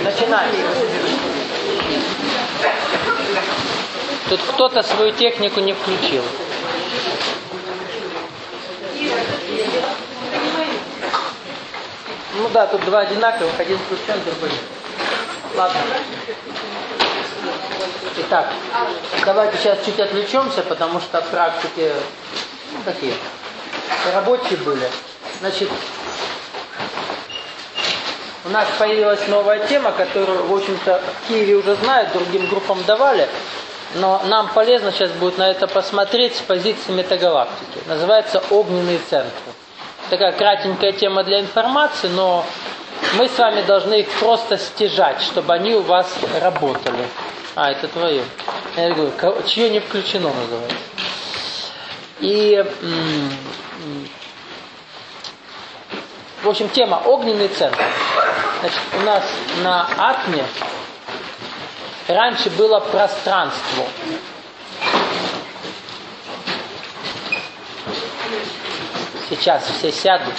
Начинаем. Тут кто-то свою технику не включил. Ну да, тут два одинаковых, один включен, другой нет. Ладно. Итак, давайте сейчас чуть отвлечемся, потому что практики такие рабочие были. Значит, у нас появилась новая тема, которую, в общем-то, в Киеве уже знают, другим группам давали, но нам полезно сейчас будет на это посмотреть с позиции метагалактики. Называется «Огненные центры». Такая кратенькая тема для информации, но мы с вами должны их просто стяжать, чтобы они у вас работали. А, это твое. Я говорю, чье не включено называется. И, в общем, тема «Огненный центр». Значит, у нас на атме раньше было пространство. Сейчас все сядут.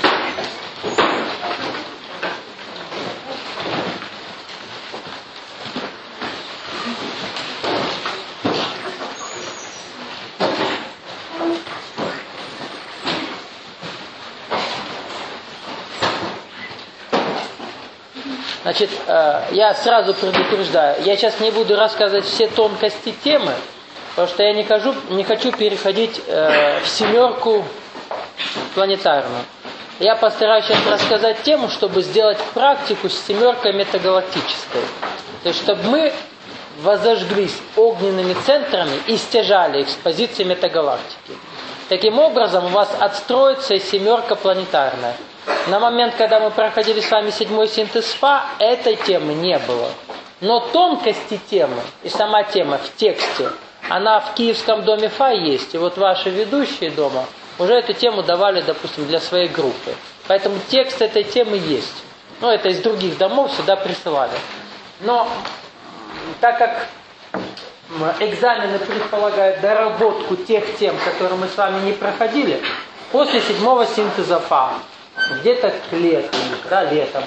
Значит, я сразу предупреждаю, я сейчас не буду рассказывать все тонкости темы, потому что я не хочу переходить в семерку планетарную. Я постараюсь сейчас рассказать тему, чтобы сделать практику с семеркой метагалактической. То есть, чтобы мы возожглись огненными центрами и стяжали их с позиции метагалактики. Таким образом, у вас отстроится и семерка планетарная. На момент, когда мы проходили с вами 7-й синтез СПА, этой темы не было. Но тонкости темы и сама тема в тексте, она в Киевском доме ФА есть. И вот ваши ведущие дома уже эту тему давали, допустим, для своей группы. Поэтому текст этой темы есть. Ну, это из других домов сюда присылали. Но так как экзамены предполагают доработку тех тем, которые мы с вами не проходили, после 7-го синтеза ФА, где-то к лету, да, летом,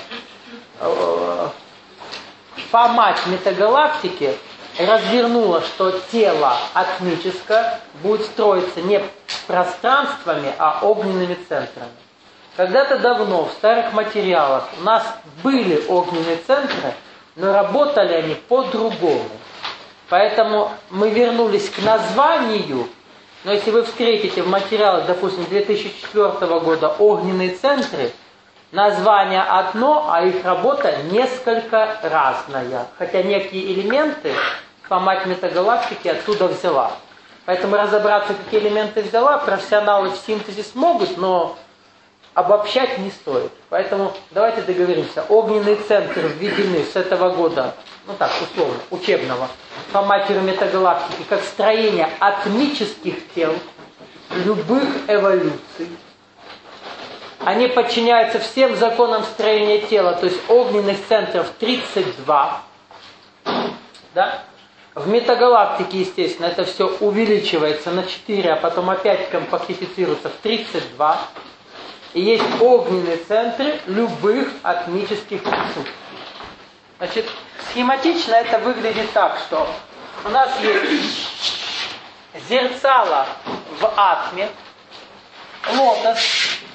ФА-мать метагалактики развернула, что тело атмическое будет строиться не пространствами, а огненными центрами. Когда-то давно в старых материалах у нас были огненные центры, но работали они по-другому. Поэтому мы вернулись к названию. Но если вы встретите в материалах, допустим, 2004 года огненные центры, название одно, а их работа несколько разная. Хотя некие элементы ФА-мать метагалактики оттуда взяла. Поэтому разобраться, какие элементы взяла, профессионалы в синтезе смогут, но обобщать не стоит. Поэтому давайте договоримся. Огненные центры введены с этого года, ну так, условно, учебного, по матери метагалактики, как строение атмических тел любых эволюций. Они подчиняются всем законам строения тела, то есть огненных центров 32. Да? В метагалактике, естественно, это все увеличивается на 4, а потом опять компактифицируется в 32. И есть огненные центры любых атмических существ. Значит, схематично это выглядит так, что у нас есть зерцало в атме, лотос,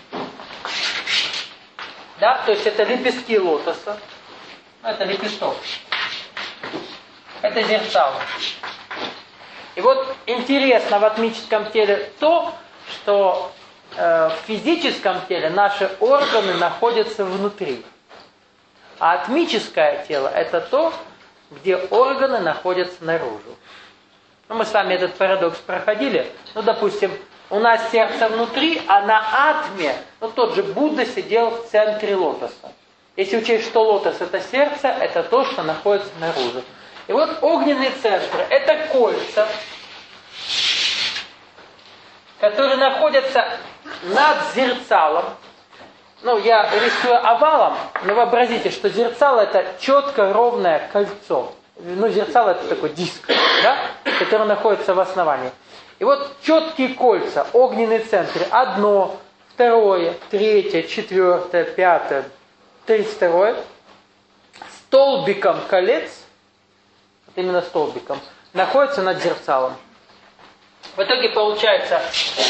да, то есть это лепестки лотоса, это лепесток, это зерцало. И вот интересно в атмическом теле то, что в физическом теле наши органы находятся внутри. А атмическое тело – это то, где органы находятся наружу. Ну, мы с вами этот парадокс проходили. Ну, допустим, у нас сердце внутри, а на атме, ну, тот же Будда сидел в центре лотоса. Если учесть, что лотос – это сердце, это то, что находится наружу. И вот огненные центры – это кольца, которые находятся над зерцалом. Ну, я рисую овалом, но вообразите, что зерцало – это четко ровное кольцо. Ну, зерцало – это такой диск, да, который находится в основании. И вот четкие кольца, огненные центры. 1, 2, 3, 4, 5, 32. столбиком колец, вот именно столбиком, находится над зерцалом. В итоге получается,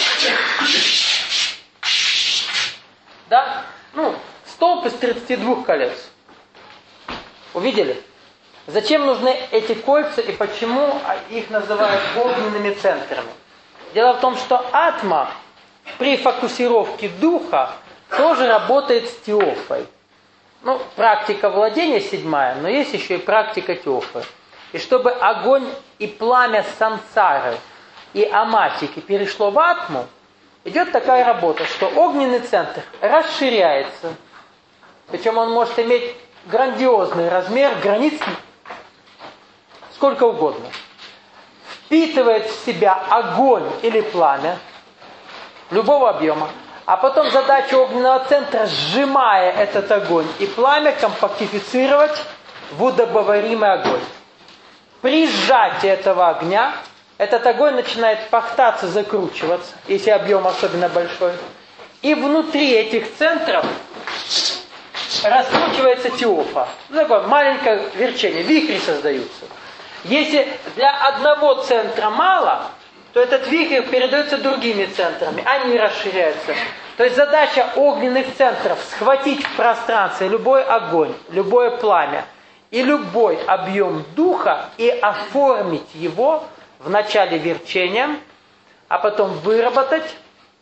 да, столб из 32 колец. Увидели? Зачем нужны эти кольца и почему их называют огненными центрами? Дело в том, что атма при фокусировке духа тоже работает с теофой. Практика владения 7-я, но есть еще и практика теофы. И чтобы огонь и пламя сансары и аматики перешло в атму, идет такая работа, что огненный центр расширяется. Причем он может иметь грандиозный размер, границ сколько угодно. Впитывает в себя огонь или пламя любого объема. А потом задача огненного центра, сжимая этот огонь и пламя, компактифицировать в удобоваримый огонь. При сжатии этого огня этот огонь начинает пахтаться, закручиваться, если объем особенно большой. И внутри этих центров раскручивается теофа. Такое маленькое верчение, вихри создаются. Если для одного центра мало, то этот вихрь передается другими центрами, они расширяются. То есть задача огненных центров схватить в пространстве любой огонь, любое пламя и любой объем духа и оформить его вначале верчением, а потом выработать,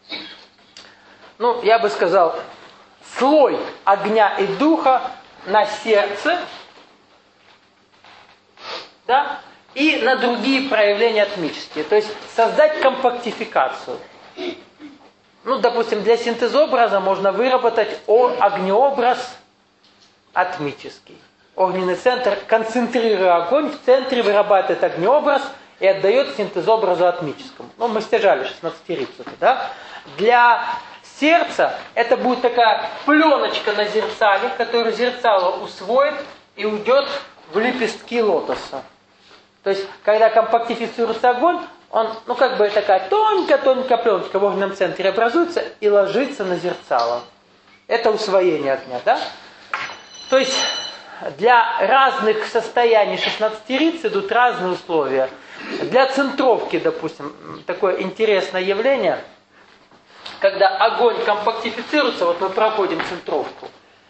я бы сказал, слой огня и духа на сердце, да, и на другие проявления атмические. То есть создать компактификацию. Допустим, для синтезообраза можно выработать огнеобраз атмический. Огненный центр, концентрируя огонь, в центре вырабатывает огнеобраз и отдает синтезообразу атмическому. Мы стяжали 16-рицу, да? Для сердца это будет такая пленочка на зерцале, которую зерцало усвоит и уйдет в лепестки лотоса. То есть, когда компактифицируется огонь, он, такая тонкая-тонкая пленочка в огненном центре образуется и ложится на зерцало. Это усвоение огня, да? То есть, для разных состояний 16-риц идут разные условия. Для центровки, допустим, такое интересное явление, когда огонь компактифицируется, мы проходим центровку,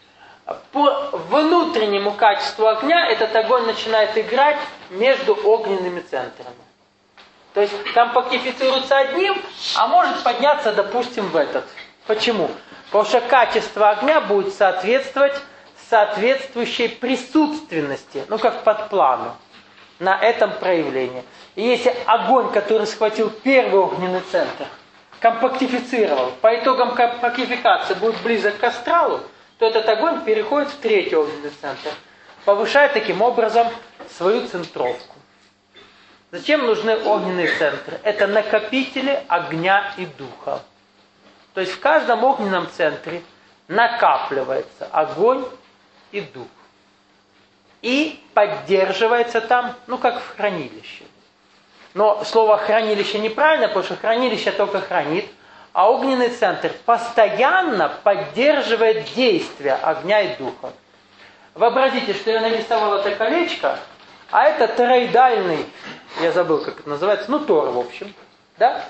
по внутреннему качеству огня этот огонь начинает играть между огненными центрами. То есть компактифицируется одним, а может подняться, допустим, в этот. Почему? Потому что качество огня будет соответствовать соответствующей присутственности, как под плану, на этом проявлении. И если огонь, который схватил первый огненный центр, компактифицировал, по итогам компактификации будет близок к астралу, то этот огонь переходит в третий огненный центр, повышая таким образом свою центровку. Зачем нужны огненные центры? Это накопители огня и духа. То есть в каждом огненном центре накапливается огонь и дух. И поддерживается там, как в хранилище. Но слово хранилище неправильно, потому что хранилище только хранит, а огненный центр постоянно поддерживает действие огня и духа. Вообразите, что я нарисовал это колечко, а это тороидальный, я забыл, как это называется, тор, в общем, да?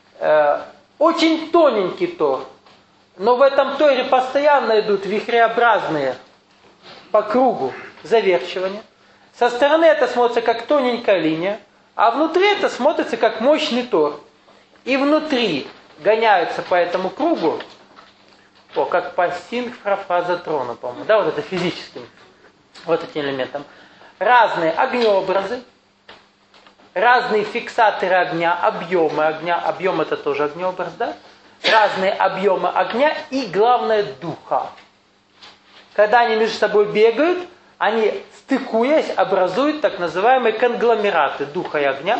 Очень тоненький тор, но в этом торе постоянно идут вихреобразные по кругу заверчивания. Со стороны это смотрится как тоненькая линия, а внутри это смотрится как мощный тор. И внутри гоняются по этому кругу, как по синхрофазотрону, по-моему, да, это физическим, этим элементом, разные огнеобразы, разные фиксаторы огня, объем это тоже огнеобраз, да, разные объемы огня и, главное, духа. Когда они между собой бегают, они, стыкуясь, образуют так называемые конгломераты духа и огня.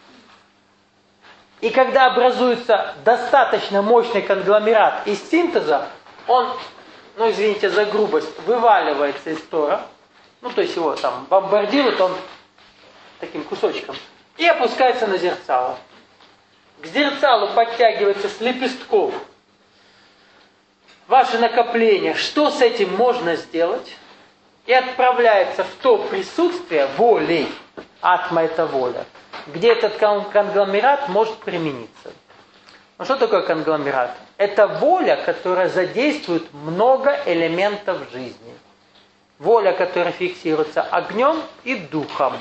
И когда образуется достаточно мощный конгломерат из синтеза, он, извините за грубость, вываливается из тора, то есть его там бомбардируют, он таким кусочком, и опускается на зерцало. К зерцалу подтягивается с лепестков ваше накопление. Что с этим можно сделать? и отправляется в то присутствие волей, атма это воля, где этот конгломерат может примениться. Ну что такое конгломерат? Это воля, которая задействует много элементов жизни. Воля, которая фиксируется огнем и духом.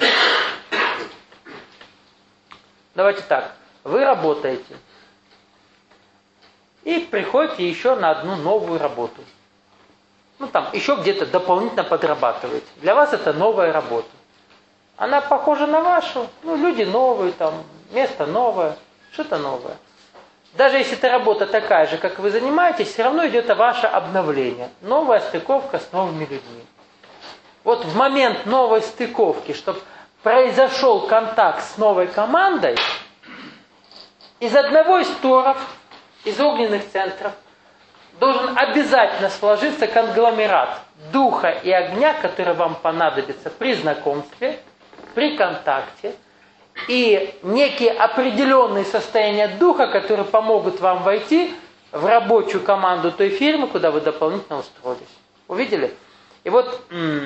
Давайте так. Вы работаете. И приходите еще на одну новую работу. Ну там, еще где-то дополнительно подрабатываете. Для вас это новая работа. Она похожа на вашу. Ну, люди новые, там, место новое, что-то новое. Даже если эта работа такая же, как вы занимаетесь, все равно идет ваше обновление. Новая стыковка с новыми людьми. Вот в момент новой стыковки, чтобы произошел контакт с новой командой, из одного из торов, из огненных центров, должен обязательно сложиться конгломерат духа и огня, который вам понадобится при знакомстве, при контакте, и некие определенные состояния духа, которые помогут вам войти в рабочую команду той фирмы, куда вы дополнительно устроились. Увидели? И вот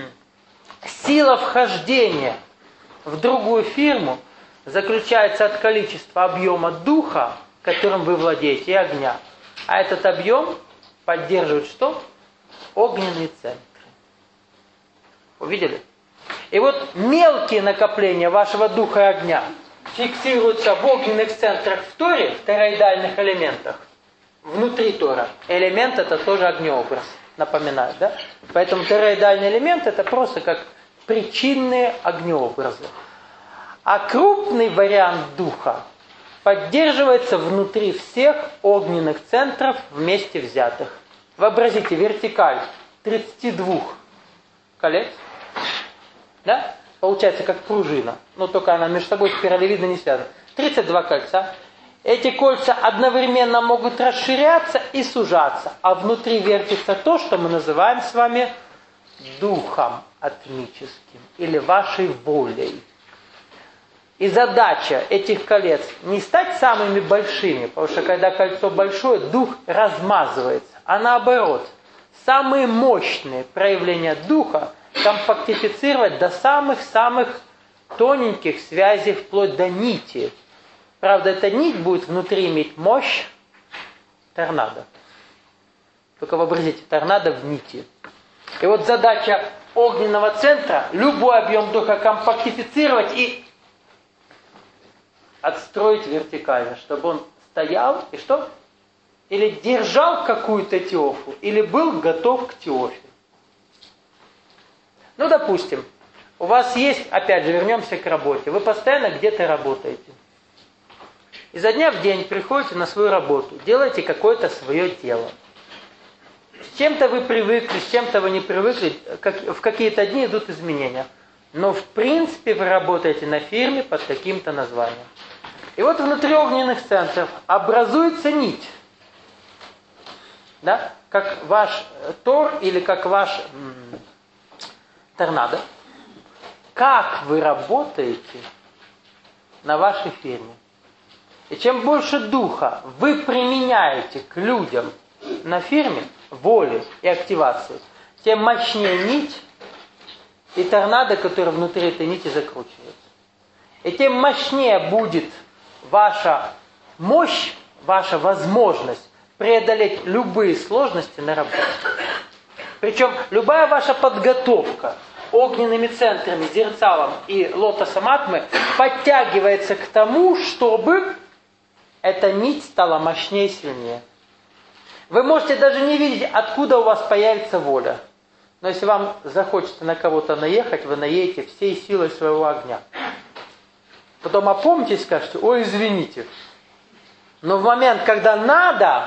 сила вхождения в другую фирму заключается от количества объема духа, которым вы владеете, и огня. А этот объем поддерживает что? Огненные центры. Увидели? И вот мелкие накопления вашего духа и огня фиксируются в огненных центрах в Торе, в тороидальных элементах, внутри Тора. Элемент это тоже огнеобраз, напоминаю, да? Поэтому тороидальный элемент это просто как причинные огнеобразы. А крупный вариант духа поддерживается внутри всех огненных центров вместе взятых. Вообразите, вертикаль 32 колец. Да? Получается как пружина. Но только она между собой спиралевидно не связана. 32 кольца. Эти кольца одновременно могут расширяться и сужаться. А внутри вертится то, что мы называем с вами духом атмическим. Или вашей волей. И задача этих колец не стать самыми большими. Потому что когда кольцо большое, дух размазывается. А наоборот, самые мощные проявления духа компактифицировать до самых-самых тоненьких связей, вплоть до нити. Правда, эта нить будет внутри иметь мощь торнадо. Только вообразите, торнадо в нити. И вот задача огненного центра любой объем духа компактифицировать и отстроить вертикально, чтобы он стоял и что? Или держал какую-то теофу, или был готов к теофе. Ну, допустим, у вас есть, опять же, вернемся к работе. Вы постоянно где-то работаете. Изо дня в день приходите на свою работу, делаете какое-то свое дело. С чем-то вы привыкли, с чем-то вы не привыкли, в какие-то дни идут изменения. Но, в принципе, вы работаете на фирме под каким-то названием. И вот внутри огненных центров образуется нить. Да? Как ваш тор или как ваш торнадо. Как вы работаете на вашей фирме. И чем больше духа вы применяете к людям на фирме, воли и активацию, тем мощнее нить и торнадо, который внутри этой нити закручивается. И тем мощнее будет ваша мощь, ваша возможность преодолеть любые сложности на работе. Причем любая ваша подготовка огненными центрами, зерцалом и лотосом атмы подтягивается к тому, чтобы эта нить стала мощнее и сильнее. Вы можете даже не видеть, откуда у вас появится воля. Но если вам захочется на кого-то наехать, вы наедете всей силой своего огня. Потом опомнитесь и скажете: ой, извините. Но в момент, когда надо,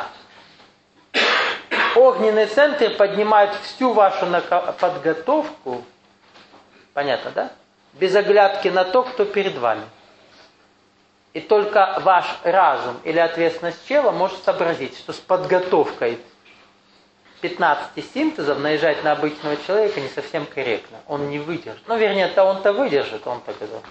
огненные центры поднимают всю вашу подготовку, понятно, да? Без оглядки на то, кто перед вами. И только ваш разум или ответственность чела может сообразить, что с подготовкой 15 синтезов наезжать на обычного человека не совсем корректно. Он не выдержит. Ну, вернее, он-то выдержит, он так говорит.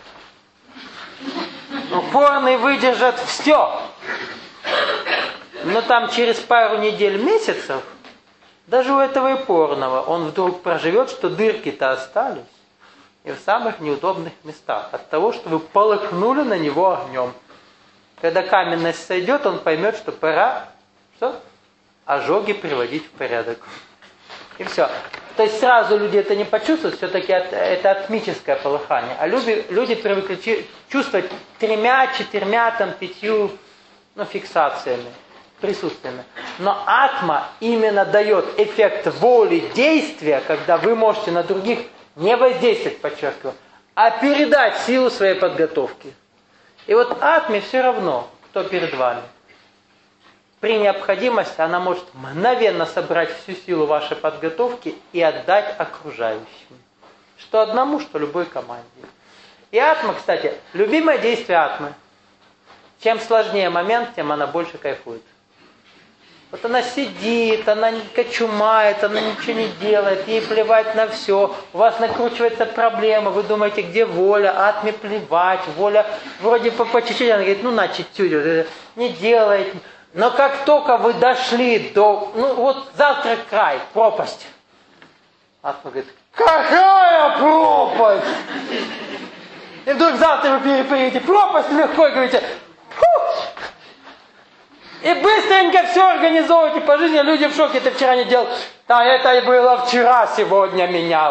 Упорный выдержат все. Но там через пару недель, месяцев Даже у этого ипорного он вдруг проживет, что дырки-то остались. И в самых неудобных местах. От того, что вы полыхнули на него огнем. Когда каменность сойдет, он поймет, что пора что? Ожоги приводить в порядок. И все. То есть сразу люди это не почувствуют, все-таки это атмическое полыхание. А люди привыкли чувствовать 3, 4, 5 фиксациями, присутствиями. Но атма именно дает эффект воли действия, когда вы можете на других не воздействовать, подчеркиваю, а передать силу своей подготовки. И вот атме все равно, кто перед вами. При необходимости она может мгновенно собрать всю силу вашей подготовки и отдать окружающим. Что одному, что любой команде. И атма, кстати, любимое действие атмы. Чем сложнее момент, тем она больше кайфует. Вот она сидит, она кочумает, она ничего не делает, ей плевать на все. У вас накручивается проблема, вы думаете, где воля, атме плевать, воля вроде по чуть-чуть, она говорит, на чуть-чуть, не делает. Но как только вы дошли до, завтра край, пропасть. Атма говорит, какая пропасть? И вдруг завтра вы перейдете пропасть легко и говорите, и быстренько все организовываете по жизни, люди в шоке, ты вчера не делал. Да, это и было вчера, сегодня меня.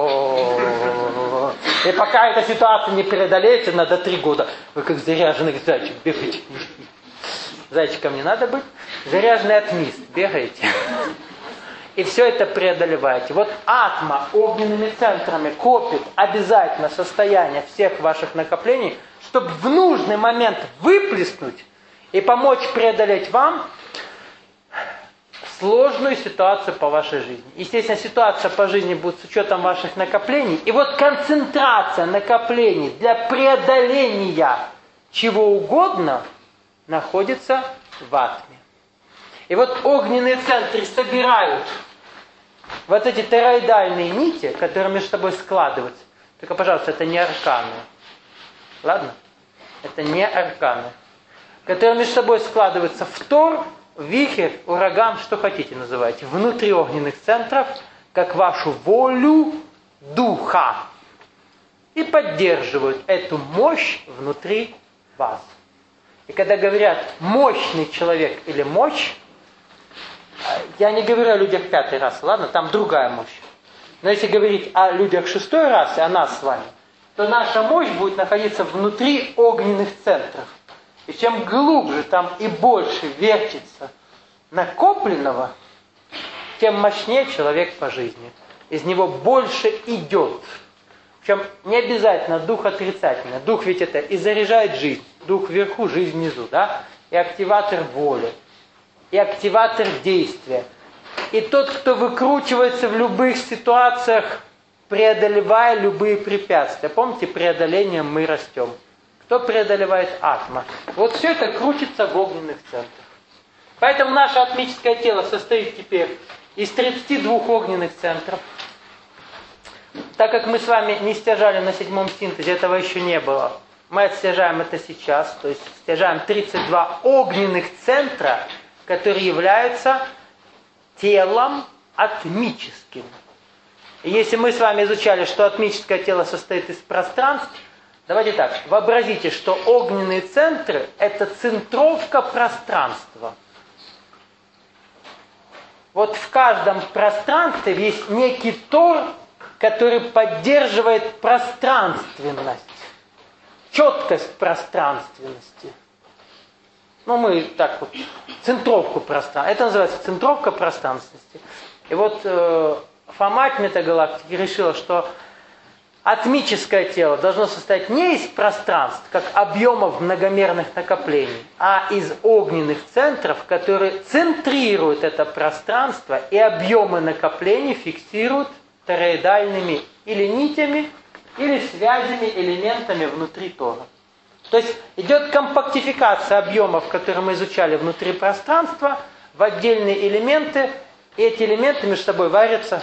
И пока эта ситуация не преодолеется, надо 3 года. Вы как заряженный зайчик бегаете. Зайчиком не надо быть. Заряженный атмист, бегаете. И все это преодолеваете. Вот атма огненными центрами копит обязательно состояние всех ваших накоплений, чтобы в нужный момент выплеснуть и помочь преодолеть вам сложную ситуацию по вашей жизни. Естественно, ситуация по жизни будет с учетом ваших накоплений. И вот концентрация накоплений для преодоления чего угодно находится в атме. И вот огненные центры собирают вот эти тороидальные нити, которые между собой складываются. Только, пожалуйста, это не арканы. Ладно? Это не арканы. Которые между собой складываются в тор, вихрь, ураган, что хотите называйте, внутри огненных центров, как вашу волю духа. И поддерживают эту мощь внутри вас. И когда говорят «мощный человек» или «мощь», я не говорю о людях 5-й расы, ладно, там другая мощь. Но если говорить о людях 6-й расы, о нас с вами, то наша мощь будет находиться внутри огненных центров. И чем глубже там и больше вертится накопленного, тем мощнее человек по жизни. Из него больше идет. Причем не обязательно дух отрицательный. Дух ведь это и заряжает жизнь. Дух вверху, жизнь внизу, да? И активатор воли. И активатор действия. И тот, кто выкручивается в любых ситуациях, преодолевая любые препятствия. Помните, преодолением мы растем. Кто преодолевает атма? Вот все это крутится в огненных центрах. Поэтому наше атмическое тело состоит теперь из 32 огненных центров. Так как мы с вами не стяжали на 7-м синтезе, этого еще не было. Мы отстяжаем это сейчас. То есть стяжаем 32 огненных центра, которые являются телом атмическим. И если мы с вами изучали, что атмическое тело состоит из пространств, давайте так, вообразите, что огненные центры – это центровка пространства. Вот в каждом пространстве есть некий тор, который поддерживает пространственность, четкость пространственности. Мы так вот, центровку пространства. Это называется центровка пространственности. И вот Фома метагалактики решила, что атмическое тело должно состоять не из пространств, как объемов многомерных накоплений, а из огненных центров, которые центрируют это пространство и объемы накоплений фиксируют тороидальными или нитями, или связями, элементами внутри тора. То есть идет компактификация объемов, которые мы изучали внутри пространства, в отдельные элементы, и эти элементы между собой варятся,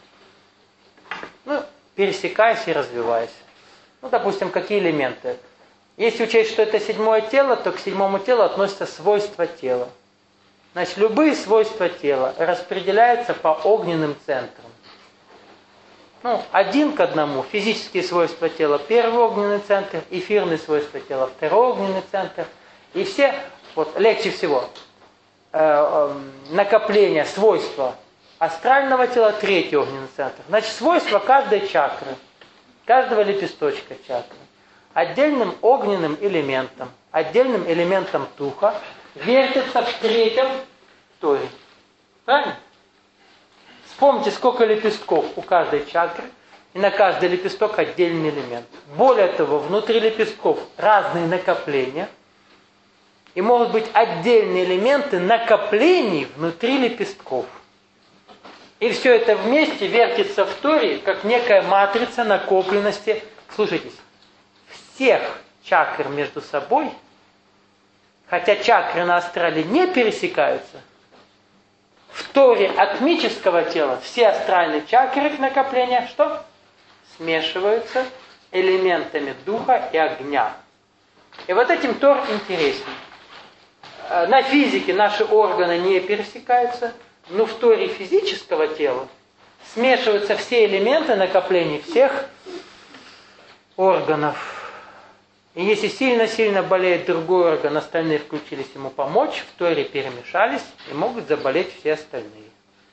пересекаясь и развиваясь. Допустим, какие элементы? Если учесть, что это 7-е тело, то к 7-му телу относятся свойства тела. Значит, любые свойства тела распределяются по огненным центрам. Один к одному. Физические свойства тела – первый огненный центр, эфирные свойства тела – второй огненный центр. И все, легче всего, накопление, свойства астрального тела – третий огненный центр. Значит, свойства каждой чакры, каждого лепесточка чакры, отдельным огненным элементом духа вертится в третьем торе. Правильно? Вспомните, сколько лепестков у каждой чакры, и на каждый лепесток отдельный элемент. Более того, внутри лепестков разные накопления, и могут быть отдельные элементы накоплений внутри лепестков. И все это вместе вертится в торе, как некая матрица накопленности, слушайтесь, всех чакр между собой, хотя чакры на астрале не пересекаются, в торе атмического тела все астральные чакры накопления что? Смешиваются элементами духа и огня. И вот этим тор интересен. На физике наши органы не пересекаются, но в торе физического тела смешиваются все элементы накоплений всех органов. И если сильно-сильно болеет другой орган, остальные включились ему помочь, в торе перемешались и могут заболеть все остальные.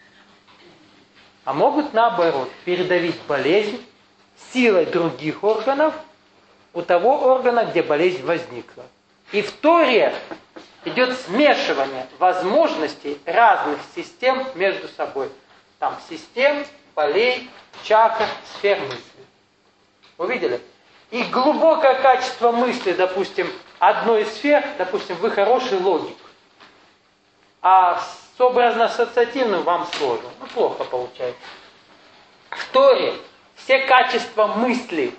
А могут наоборот передавить болезнь силой других органов у того органа, где болезнь возникла. И в торе идет смешивание возможностей разных систем между собой. Там систем, полей, чакр, сфер мысли. Увидели? И глубокое качество мысли, допустим, одной из сфер, допустим, вы хороший логик, а с образно-ассоциативным вам сложно. Плохо получается. В торе все качества мысли,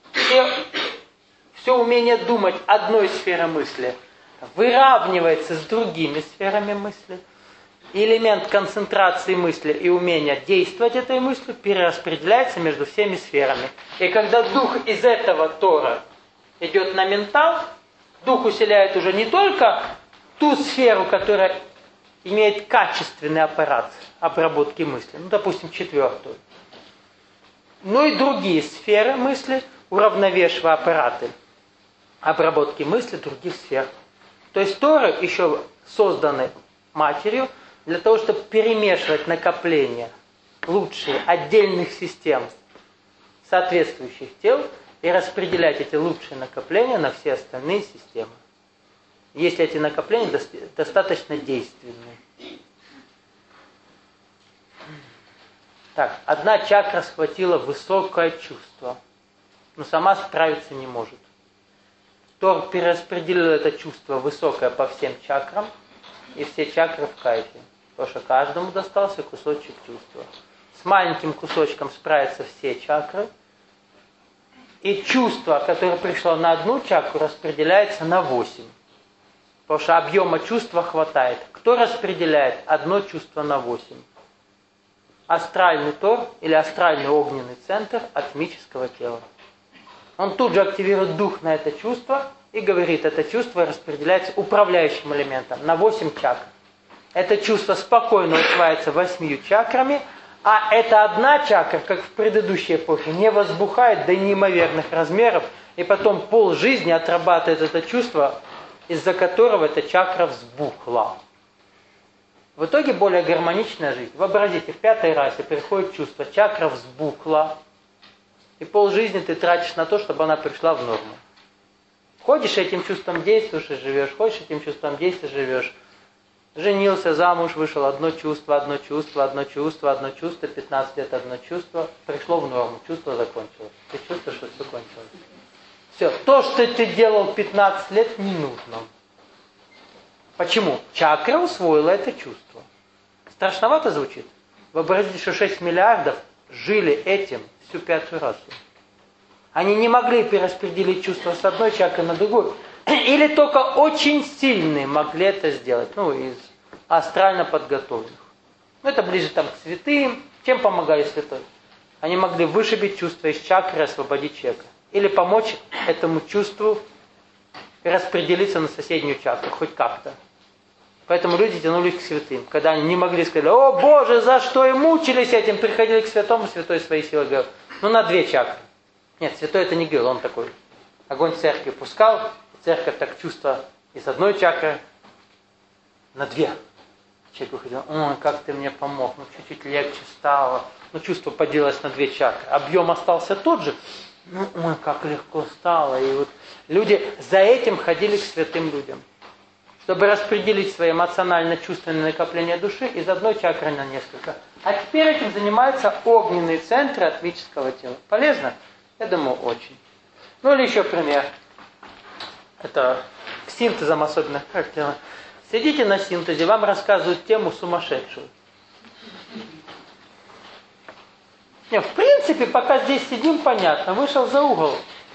все умение думать одной сферой мысли выравнивается с другими сферами мысли. И элемент концентрации мысли и умения действовать этой мыслью перераспределяется между всеми сферами. И когда дух из этого тора идет на ментал, дух усиляет уже не только ту сферу, которая имеет качественный аппарат обработки мысли, допустим, четвертую, но и другие сферы мысли, уравновешивая аппараты обработки мысли других сфер. То есть торы еще созданы матерью для того, чтобы перемешивать накопления лучшие отдельных систем соответствующих тел и распределять эти лучшие накопления на все остальные системы. Если эти накопления достаточно действенны. Так, одна чакра схватила высокое чувство, но сама справиться не может. Тор перераспределил это чувство высокое по всем чакрам, и все чакры в кайфе. Потому что каждому достался кусочек чувства. С маленьким кусочком справятся все чакры. И чувство, которое пришло на одну чакру, распределяется на 8. Потому что объема чувства хватает. Кто распределяет одно чувство на 8? Астральный тор или астральный огненный центр атмического тела. Он тут же активирует дух на это чувство и говорит, это чувство распределяется управляющим элементом на 8 чакр. Это чувство спокойно усваивается 8 чакрами, а эта одна чакра, как в предыдущей эпохе, не возбухает до неимоверных размеров, и потом полжизни отрабатывает это чувство, из-за которого эта чакра взбухла. В итоге более гармоничная жизнь. Вообразите, в 5-й расе приходит чувство, чакра взбухла, и полжизни ты тратишь на то, чтобы она пришла в норму. Ходишь этим чувством, действуешь и живешь, ходишь этим чувством, действуешь и живешь. Женился, замуж, вышел, одно чувство, 15 лет одно чувство, пришло в норму, чувство закончилось. Ты чувствуешь, что все кончилось. Все, то, что ты делал 15 лет, не нужно. Почему? Чакра усвоила это чувство. Страшновато звучит? Вообразите, что 6 миллиардов жили этим всю 5-ю расу. Они не могли перераспределить чувства с одной чакры на другую. Или только очень сильные могли это сделать. Из астрально подготовленных. Это ближе к святым. Чем помогали святой? Они могли вышибить чувство из чакры и освободить человека. Или помочь этому чувству распределиться на соседнюю чакру, хоть как-то. Поэтому люди тянулись к святым. Когда они не могли сказать: о Боже, за что и мучились этим, приходили к святому, святой свои силы говорил: ну на 2 чакры. Нет, святой это не говорил, он такой огонь церкви пускал, церковь так чувство из 1 чакры на 2. Человек выходил: ой, как ты мне помог, ну чуть-чуть легче стало, ну чувство поделилось на 2 чакры. Объем остался тот же, ну ой, как легко стало. И вот люди за этим ходили к святым людям, чтобы распределить свои эмоционально-чувственные накопления души из 1 чакры на несколько. А теперь этим занимаются огненные центры атмического тела. Полезно? Я думаю, очень. Ну или еще пример. Это к синтезам особенно характерно. Сидите на синтезе, вам рассказывают тему сумасшедшую. Не, в принципе, пока здесь сидим, понятно. Вышел за угол.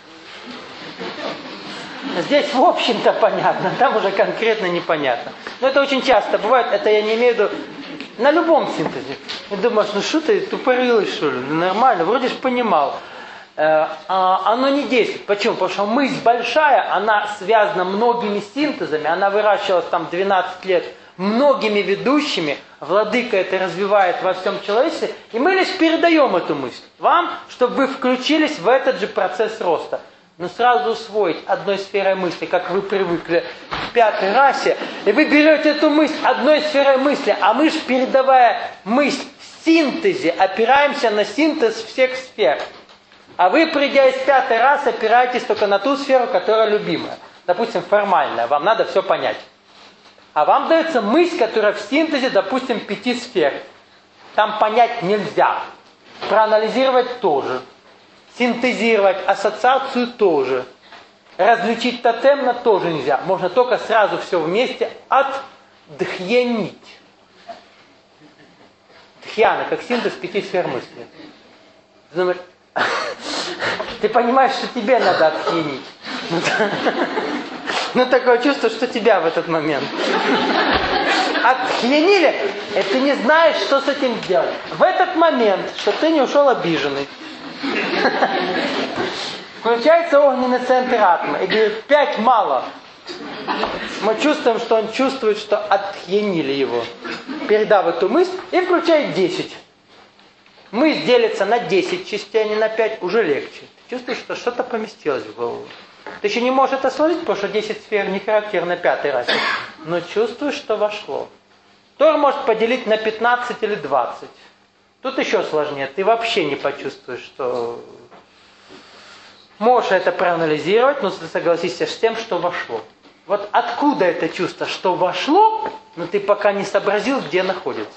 Здесь, в общем-то, понятно. Там уже конкретно непонятно. Но это очень часто бывает. Это я не имею в виду на любом синтезе. И думаешь, ну что ты тупорылый, что ли? Ну, нормально, вроде же понимал. Оно не действует. Почему? Потому что мысль большая, она связана многими синтезами, она выращивалась там 12 лет многими ведущими, владыка это развивает во всем человечестве, и мы лишь передаем эту мысль вам, чтобы вы включились в этот же процесс роста. Но сразу усвоить одной сферой мысли, как вы привыкли в 5-й расе, и вы берете эту мысль одной сферой мысли, а мы же, передавая мысль в синтезе, опираемся на синтез всех сфер. А вы, придя из 5-й расы, опираетесь только на ту сферу, которая любимая. Допустим, формальная, вам надо все понять. А вам дается мысль, которая в синтезе, допустим, 5 сфер. Там понять нельзя. Проанализировать тоже. Синтезировать ассоциацию тоже. Различить тотемно тоже нельзя. Можно только сразу все вместе отдхьянить. Дхьяна, как синтез 5 сфер мысли. Ты понимаешь, что тебе надо отхьянить. Ну, такое чувство, что тебя в этот момент отхьянили, и ты не знаешь, что с этим делать. В этот момент, что ты не ушел обиженный, включается огненный центр атмы и говорит: 5 мало. Мы чувствуем, что он чувствует, что отхьянили его, передав эту мысль, и включает 10. Мысль делится на 10 частей, а не на 5, уже легче. Ты чувствуешь, что что-то поместилось в голову. Ты еще не можешь это сложить, потому что 10 сфер не характерно 5-й расе. Но чувствуешь, что вошло. Тор может поделить на 15 или 20. Тут еще сложнее. Ты вообще не почувствуешь, что... Можешь это проанализировать, но ты согласишься с тем, что вошло. Вот откуда это чувство, что вошло, но ты пока не сообразил, где находится.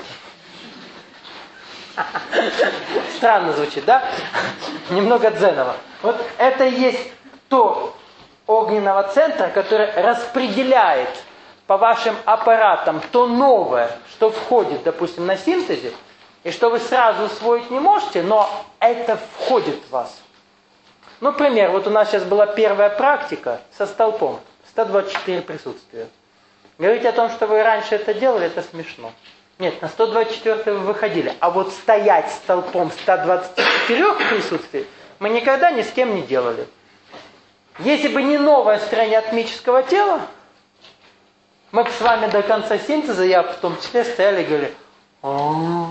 Странно звучит, да? Немного дзеново. Вот это и есть то огненного центра, который распределяет по вашим аппаратам то новое, что входит, допустим, на синтезе, и что вы сразу усвоить не можете, но это входит в вас. Ну, пример, вот у нас сейчас была первая практика со столпом, 124 присутствия. Говорить о том, что вы раньше это делали, это смешно. Нет, на 124 вы выходили, а вот стоять столпом 124 присутствий мы никогда ни с кем не делали. Если бы не новое строение атмического тела, мы бы с вами до конца синтеза, я в том числе, стояли и говорили: «О-о-о».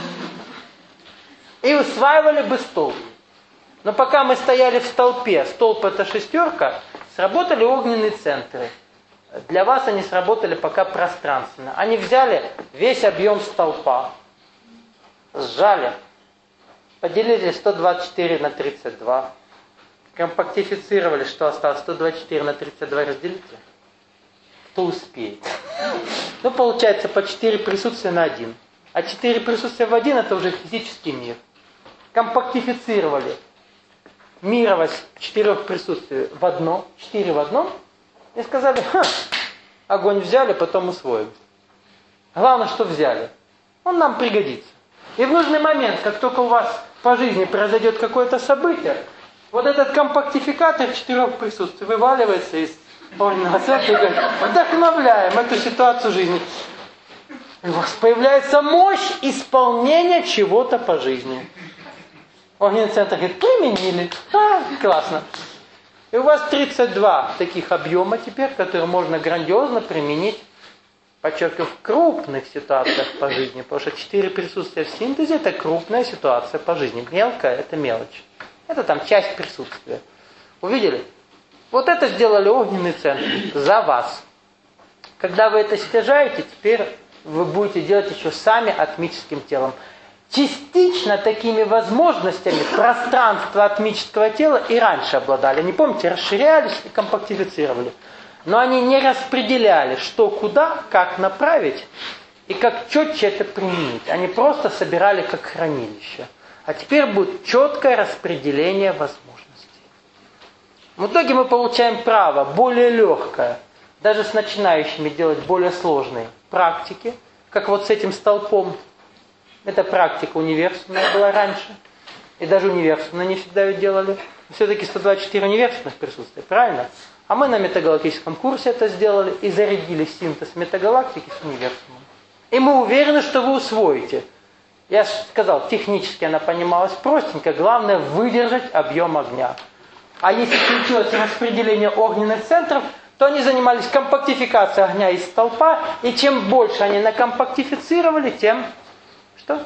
И усваивали бы столб. Но пока мы стояли в столпе, столб это 6, сработали огненные центры. Для вас они сработали пока пространственно. Они взяли весь объем столпа, сжали, поделили 124 на 32, компактифицировали, что осталось, 124 на 32 разделите. Кто успеет? Ну, получается, по 4 присутствия на 1. А 4 присутствия в 1 это уже физический мир. Компактифицировали мировость 4 присутствий в одно, 4 в одном, и сказали: огонь взяли, потом усвоим. Главное, что взяли. Он нам пригодится. И в нужный момент, как только у вас по жизни произойдет какое-то событие, вот этот компактификатор 4 присутствий вываливается из огненного центра и говорит: вдохновляем эту ситуацию жизни. И у вас появляется мощь исполнения чего-то по жизни. Огненный центр говорит: применили. Классно. И у вас 32 таких объема теперь, которые можно грандиозно применить подчеркиваю, в крупных ситуациях по жизни, потому что 4 присутствия в синтезе – это крупная ситуация по жизни. Мелкая – это мелочь. Это там часть присутствия. Увидели? Вот это сделали огненный центр за вас. Когда вы это стяжаете, теперь вы будете делать еще сами атмическим телом. Частично такими возможностями пространства атмического тела и раньше обладали. Не помните, расширялись и компактифицировали. Но они не распределяли, что куда, как направить и как четче это применить. Они просто собирали как хранилище. А теперь будет четкое распределение возможностей. В итоге мы получаем право более легкое, даже с начинающими делать более сложные практики, как вот с этим столпом. Эта практика универсальная была раньше. И даже универсальные не всегда ее делали. Все-таки 124 универсальных присутствий, правильно? А мы на метагалактическом курсе это сделали и зарядили синтез метагалактики с универсумом. И мы уверены, что вы усвоите. Я же сказал, технически она понималась простенько. Главное выдержать объем огня. А если случилось распределение огненных центров, то они занимались компактификацией огня из столпа. И чем больше они накомпактифицировали, тем что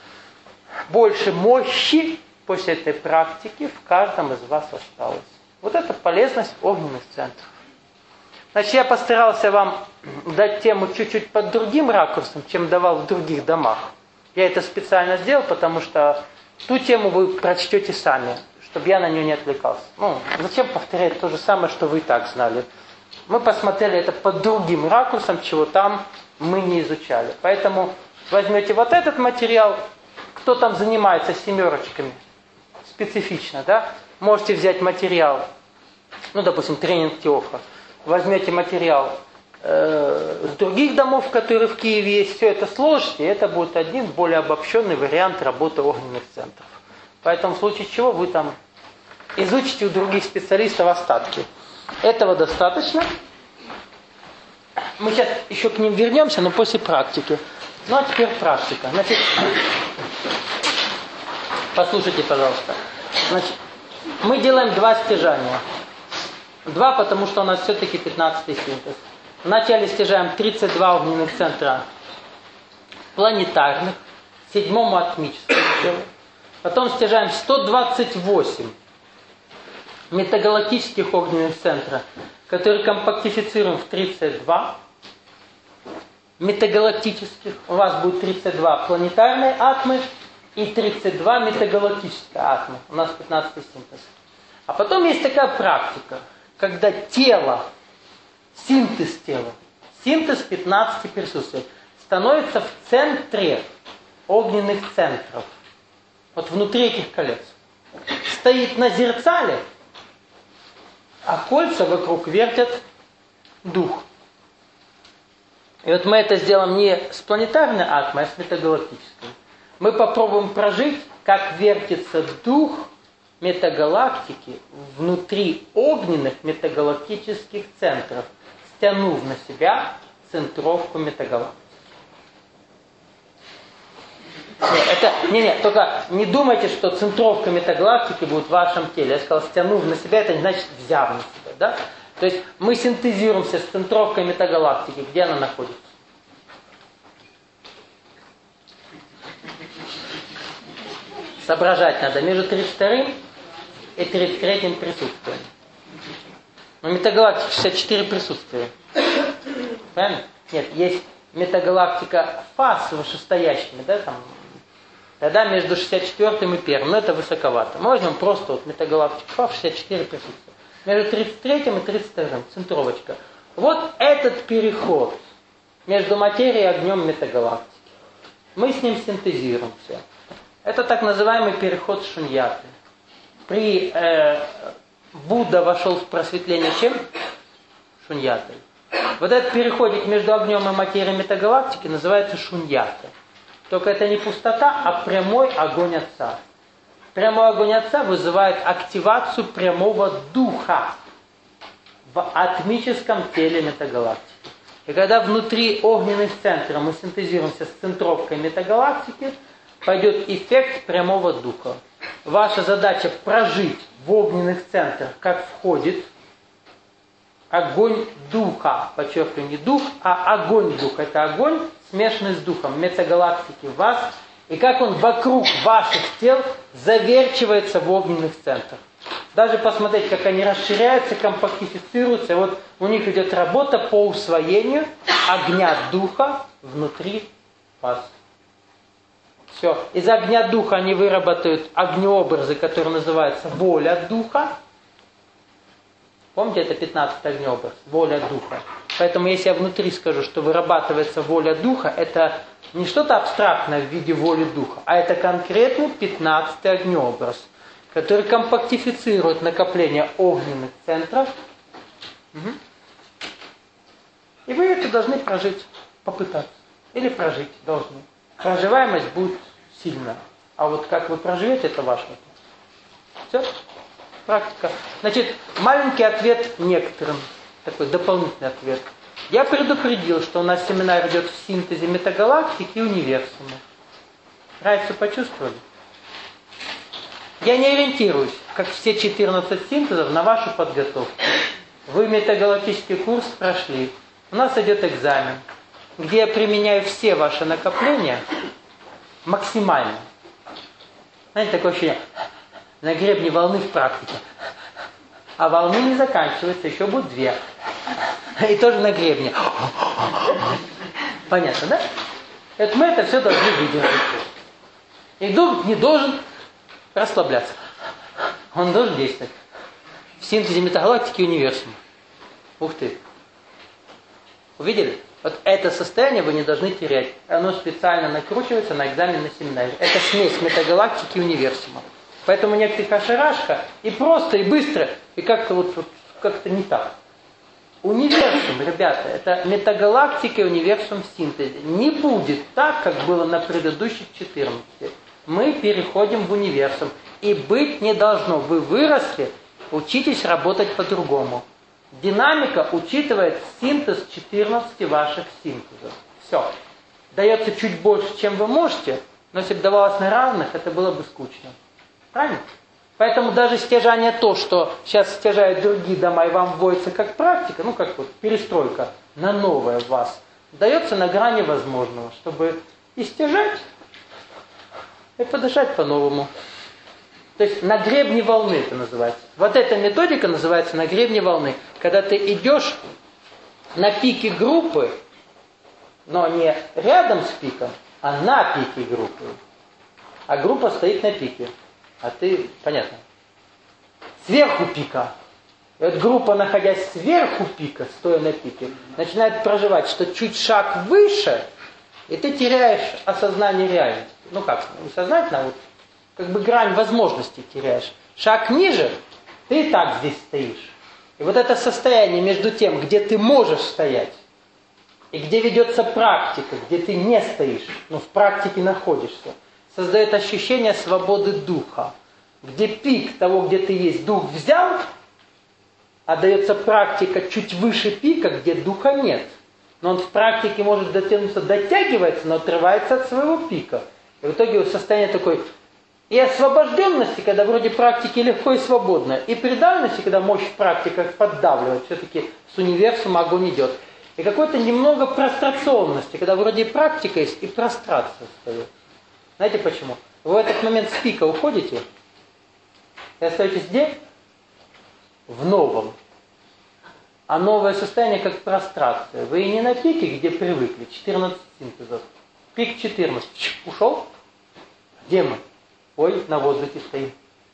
больше мощи после этой практики в каждом из вас осталось. Вот это полезность огненных центров. Значит, я постарался вам дать тему чуть-чуть под другим ракурсом, чем давал в других домах. Я это специально сделал, потому что ту тему вы прочтете сами, чтобы я на нее не отвлекался. Зачем повторять то же самое, что вы и так знали? Мы посмотрели это под другим ракурсом, чего там мы не изучали. Поэтому возьмете вот этот материал, кто там занимается семерочками, специфично, да? Можете взять материал, допустим, тренинг Теофа. Возьмете материал с других домов, которые в Киеве есть, все это сложите, и это будет один более обобщенный вариант работы огненных центров. Поэтому в случае чего вы там изучите у других специалистов остатки. Этого достаточно. Мы сейчас еще к ним вернемся, но после практики. А теперь практика. Значит, послушайте, пожалуйста. Значит, мы делаем 2 стяжания. 2, потому что у нас все-таки 15-й синтез. Вначале стяжаем 32 огненных центра планетарных, 7-му атмическому телу. Потом стяжаем 128 метагалактических огненных центра, которые компактифицируем в 32 метагалактических. У вас будет 32 планетарные атомы и 32 метагалактические атомы. У нас 15-й синтез. А потом есть такая практика, когда тело, синтез тела, синтез 15 присутствий, становится в центре огненных центров. Вот внутри этих колец. Стоит на зеркале, а кольца вокруг вертят дух. И вот мы это сделаем не с планетарной атомой, а с метагалактической. Мы попробуем прожить, как вертится дух метагалактики внутри огненных метагалактических центров, стянув на себя центровку метагалактики. Только не думайте, что центровка метагалактики будет в вашем теле. Я сказал, стянув на себя, это не значит взяв на себя, да? То есть мы синтезируемся с центровкой метагалактики. Где она находится? Соображать надо между 32-м и 33-м присутствием. Но метагалактика 64 присутствия. Правильно? Нет, есть метагалактика фаз вышестоящими, да, там. Тогда между 64-м и 1-м, но это высоковато. Мы возьмем просто вот метагалактику фаз 64 присутствия. Между 33-м и 32-м центровочка. Вот этот переход между материей и огнем метагалактики. Мы с ним синтезируемся. Это так называемый переход шуньяты. Будда вошел в просветление чем? Шуньятой. Вот этот переходик между огнем и материей метагалактики называется шуньята. Только это не пустота, а прямой огонь Отца. Прямой огонь Отца вызывает активацию прямого духа в атмическом теле метагалактики. И когда внутри огненных центров мы синтезируемся с центровкой метагалактики, пойдет эффект прямого духа. Ваша задача прожить в огненных центрах, как входит огонь духа, подчеркиваю, не дух, а огонь духа. Это огонь, смешанный с духом, метагалактики в вас, и как он вокруг ваших тел заверчивается в огненных центрах. Даже посмотреть, как они расширяются, компактифицируются. Вот у них идет работа по усвоению огня духа внутри вас. Все. Из огня духа они выработают огнеобразы, которые называются воля духа. Помните, это 15-й огнеобраз, воля духа. Поэтому если я внутри скажу, что вырабатывается воля духа, это не что-то абстрактное в виде воли духа, а это конкретный 15-й огнеобраз, который компактифицирует накопление огненных центров. Угу. И вы это должны прожить, попытаться. Или прожить должны. Проживаемость будет сильная. А вот как вы проживете, это ваш вопрос. Все? Практика. Значит, маленький ответ некоторым. Такой дополнительный ответ. Я предупредил, что у нас семинар идет в синтезе метагалактики и универсума. Разницу почувствовали? Я не ориентируюсь, как все 14 синтезов, на вашу подготовку. Вы метагалактический курс прошли. У нас идет экзамен, где я применяю все ваши накопления максимально. Знаете, такое ощущение, на гребне волны в практике. А волны не заканчиваются, еще будет 2. И тоже на гребне. Понятно, да? Это мы это все должны выдержать. И дух не должен расслабляться. Он должен действовать. В синтезе метагалактики и универсума. Ух ты. Увидели? Вот это состояние вы не должны терять. Оно специально накручивается на экзамен на семинаре. Это смесь метагалактики и универсума. Поэтому некоторых ошарашка и просто, и быстро, и как-то вот как-то не так. Универсум, ребята, это метагалактика и универсум в синтезе. Не будет так, как было на предыдущих 14. Мы переходим в универсум. И быть не должно. Вы выросли, учитесь работать по-другому. Динамика учитывает синтез 14 ваших синтезов. Все. Дается чуть больше, чем вы можете, но если бы давалось на равных, это было бы скучно. Правильно? Поэтому даже стяжание то, что сейчас стяжают другие дома и вам вводится как практика, ну как вот перестройка на новое в вас, дается на грани возможного, чтобы и стяжать, и подышать по-новому. То есть на гребне волны это называется. Вот эта методика называется на гребне волны. Когда ты идешь на пике группы, но не рядом с пиком, а на пике группы. А группа стоит на пике. А ты, понятно, сверху пика. И вот группа, находясь сверху пика, стоя на пике, начинает проживать, что чуть шаг выше, и ты теряешь осознание реальности. Ну как, не сознательно, а вот как бы грань возможностей теряешь. Шаг ниже, ты и так здесь стоишь. И вот это состояние между тем, где ты можешь стоять, и где ведется практика, где ты не стоишь, но в практике находишься, создает ощущение свободы духа, где пик того, где ты есть, дух взял, а дается практика чуть выше пика, где духа нет. Но он в практике может дотянуться, дотягивается, но отрывается от своего пика. И в итоге состояние такой и освобожденности, когда вроде практики легко и свободно, и преданности, когда мощь в практиках поддавливает, все-таки с универсума огонь идет. И какой-то немного прострационности, когда вроде и практика есть, и прострация встает. Знаете почему? Вы в этот момент с пика уходите и остаетесь где? В новом. А новое состояние как прострация. Вы и не на пике, где привыкли, 14 синтезов. Пик 14. Ушел? Где мы? Ой, на воздухе стоим.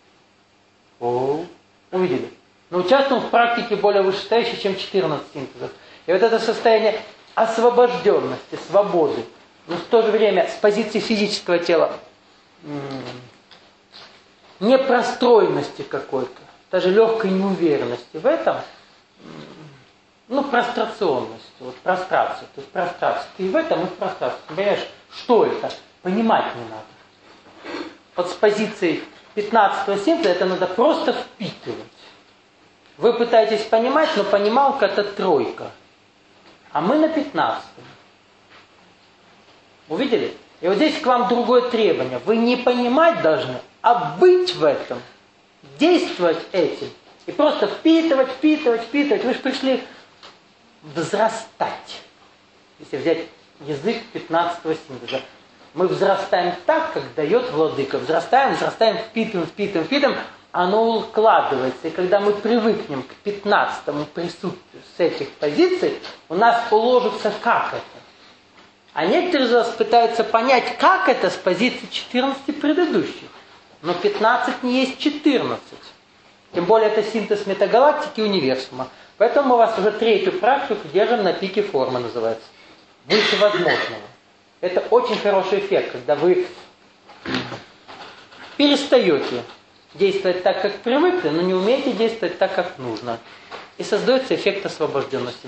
О, увидели. Но участвуем в практике более вышестоящей, чем 14 синтезов. И вот это состояние освобожденности, свободы, но в то же время с позиции физического тела непростройности какой-то, даже легкой неуверенности в этом, прострационности, вот прострация, то есть прострация. Ты в этом и в прострации. Ты понимаешь, что это? Понимать не надо. Вот с позиции 15-го синтеза это надо просто впитывать. Вы пытаетесь понимать, но понималка это тройка. А мы на 15-м. Увидели? И вот здесь к вам другое требование. Вы не понимать должны, а быть в этом. Действовать этим. И просто впитывать, впитывать, впитывать. Вы же пришли взрастать. Если взять язык 15-го синтеза. Мы взрастаем так, как дает владыка. Взрастаем, взрастаем, впитываем, впитываем, впитываем. Оно укладывается. И когда мы привыкнем к 15-му присутствию с этих позиций, у нас уложится, как это. А некоторые из вас пытаются понять, как это с позиции 14 предыдущих. Но 15 не есть 14. Тем более это синтез метагалактики и универсума. Поэтому мы вас уже третью практику держим на пике формы, называется. Выше возможного. Это очень хороший эффект, когда вы перестаете действовать так, как привыкли, но не умеете действовать так, как нужно. И создается эффект освобожденности.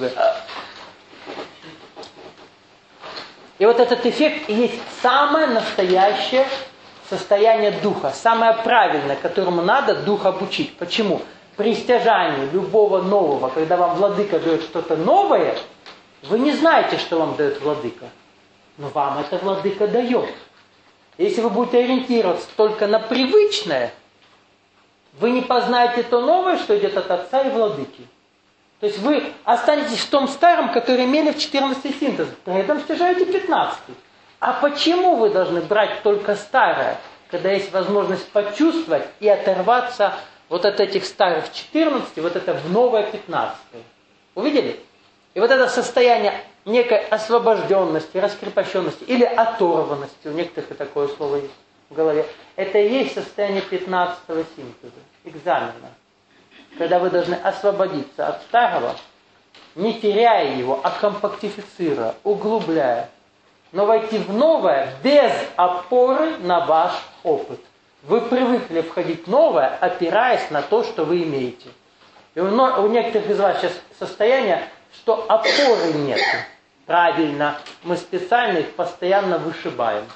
И вот этот эффект и есть самое настоящее состояние духа, самое правильное, которому надо дух обучить. Почему? При стяжании любого нового, когда вам владыка дает что-то новое, вы не знаете, что вам дает владыка. Но вам это владыка дает. Если вы будете ориентироваться только на привычное, вы не познаете то новое, что идет от отца и владыки. То есть вы останетесь в том старом, который имели в 14 синтезе. При этом стяжаете 15. А почему вы должны брать только старое, когда есть возможность почувствовать и оторваться вот от этих старых 14, вот это в новое 15? Увидели? И вот это состояние некой освобожденности, раскрепощенности или оторванности, у некоторых и такое слово есть в голове, это и есть состояние 15-го синтеза, экзамена. Когда вы должны освободиться от старого, не теряя его, а компактифицируя, углубляя, но войти в новое без опоры на ваш опыт. Вы привыкли входить в новое, опираясь на то, что вы имеете. И у некоторых из вас сейчас состояние, что опоры нет. Правильно, мы специально их постоянно вышибаем.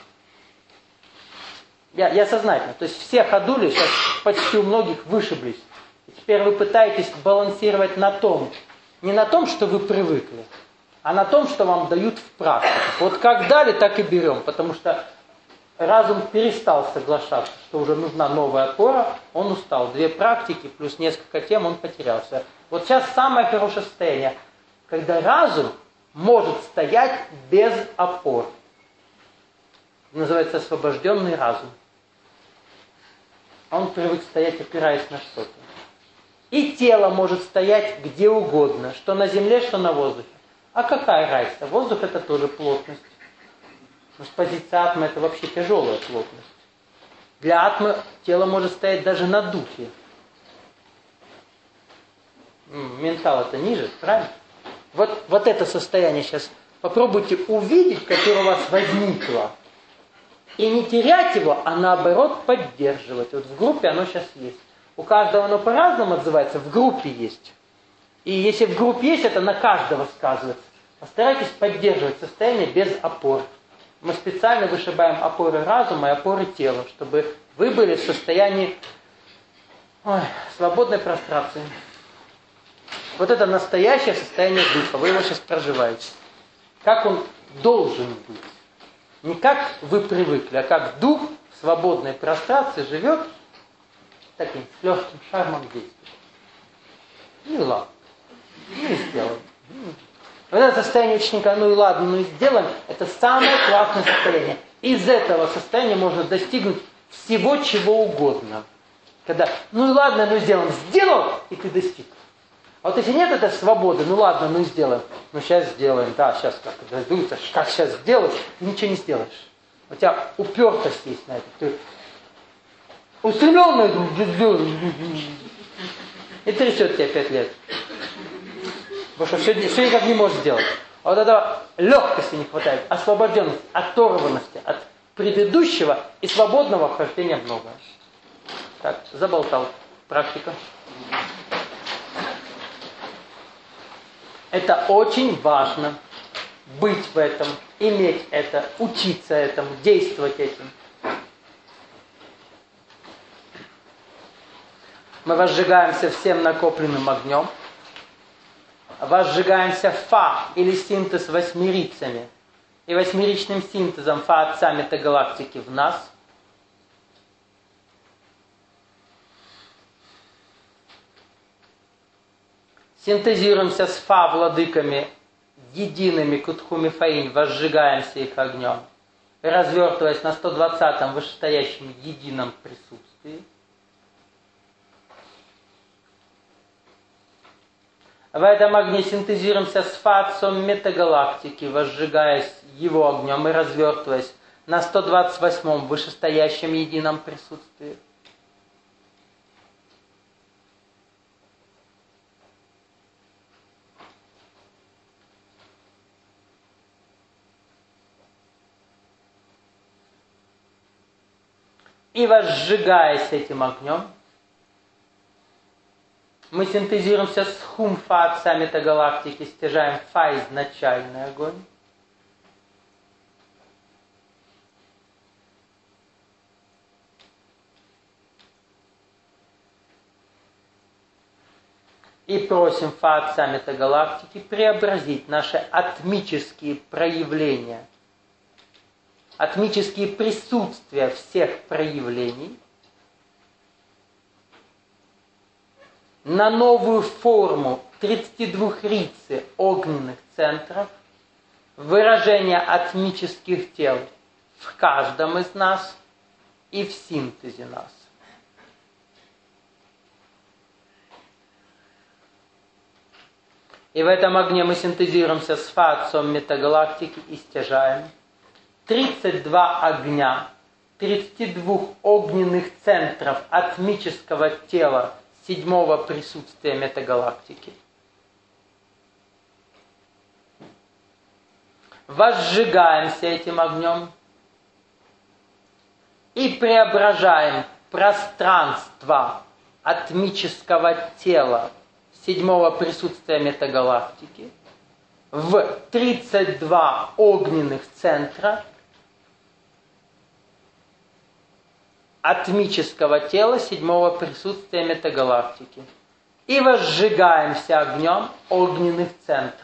Я сознательно. То есть все ходули сейчас почти у многих вышиблись. И теперь вы пытаетесь балансировать на том, не на том, что вы привыкли, а на том, что вам дают в практике. Вот как дали, так и берем. Потому что разум перестал соглашаться, что уже нужна новая опора, он устал. 2 практики плюс несколько тем, он потерялся. Вот сейчас самое хорошее состояние, когда разум может стоять без опор. Называется освобожденный разум. Он привык стоять, опираясь на что-то. И тело может стоять где угодно, что на земле, что на воздухе. А какая разница? Воздух это тоже плотность. Но с позиции атмы это вообще тяжелая плотность. Для атмы тело может стоять даже на духе. Ментал это ниже, правильно? Вот это состояние сейчас попробуйте увидеть, которое у вас возникло. И не терять его, а наоборот поддерживать. Вот в группе оно сейчас есть. У каждого оно по-разному отзывается, в группе есть. И если в группе есть, это на каждого сказывается. Постарайтесь поддерживать состояние без опор. Мы специально вышибаем опоры разума и опоры тела, чтобы вы были в состоянии свободной прострации. Вот это настоящее состояние духа. Вы его сейчас проживаете. Как он должен быть. Не как вы привыкли, а как дух в свободной прострации живет таким с легким шармом действует. Ну и ладно. Ну и сделаем. Вот это состояние ученика, ну и ладно, ну и сделаем, это самое классное состояние. Из этого состояния можно достигнуть всего чего угодно. Когда, ну и ладно, ну и сделаем. Сделал, и ты достиг. А вот если нет этой свободы, ну ладно, ну и сделаем. Ну сейчас сделаем, да, сейчас как дойдутся, как сейчас сделать, ты ничего не сделаешь. У тебя упертость есть на это. Ты устремленно и трясет тебя 5 лет. Потому что все никак не можешь сделать. А вот этого легкости не хватает, освобожденности, оторванности от предыдущего и свободного вхождения в новое. Так, заболтал. Практика. Это очень важно. Быть в этом, иметь это, учиться этому, действовать этим. Мы возжигаемся всем накопленным огнем. Возжигаемся фа или синтез восьмерицами. И восьмеричным синтезом фа отца метагалактики в нас. Синтезируемся с Фа владыками едиными Кутхумифаинь, возжигаемся их огнем, развертываясь на 120-м вышестоящем едином присутствии. В этом огне синтезируемся с Фа-отцом метагалактики, возжигаясь его огнем и развертываясь на 128-м вышестоящем едином присутствии. И возжигаясь этим огнем, мы синтезируемся с Хум-Фа отца метагалактики, стяжаем Фа изначальный огонь. И просим Фа отца метагалактики преобразить наши атмические проявления, атмические присутствия всех проявлений на новую форму 32 рицы огненных центров, выражения атмических тел в каждом из нас и в синтезе нас. И в этом огне мы синтезируемся с Фа отцом метагалактики и стяжаем 32 огня, 32 огненных центров атмического тела седьмого присутствия метагалактики. Возжигаемся этим огнем и преображаем пространство атмического тела седьмого присутствия метагалактики в 32 огненных центра атмического тела седьмого присутствия метагалактики. И возжигаемся огнем огненных центров.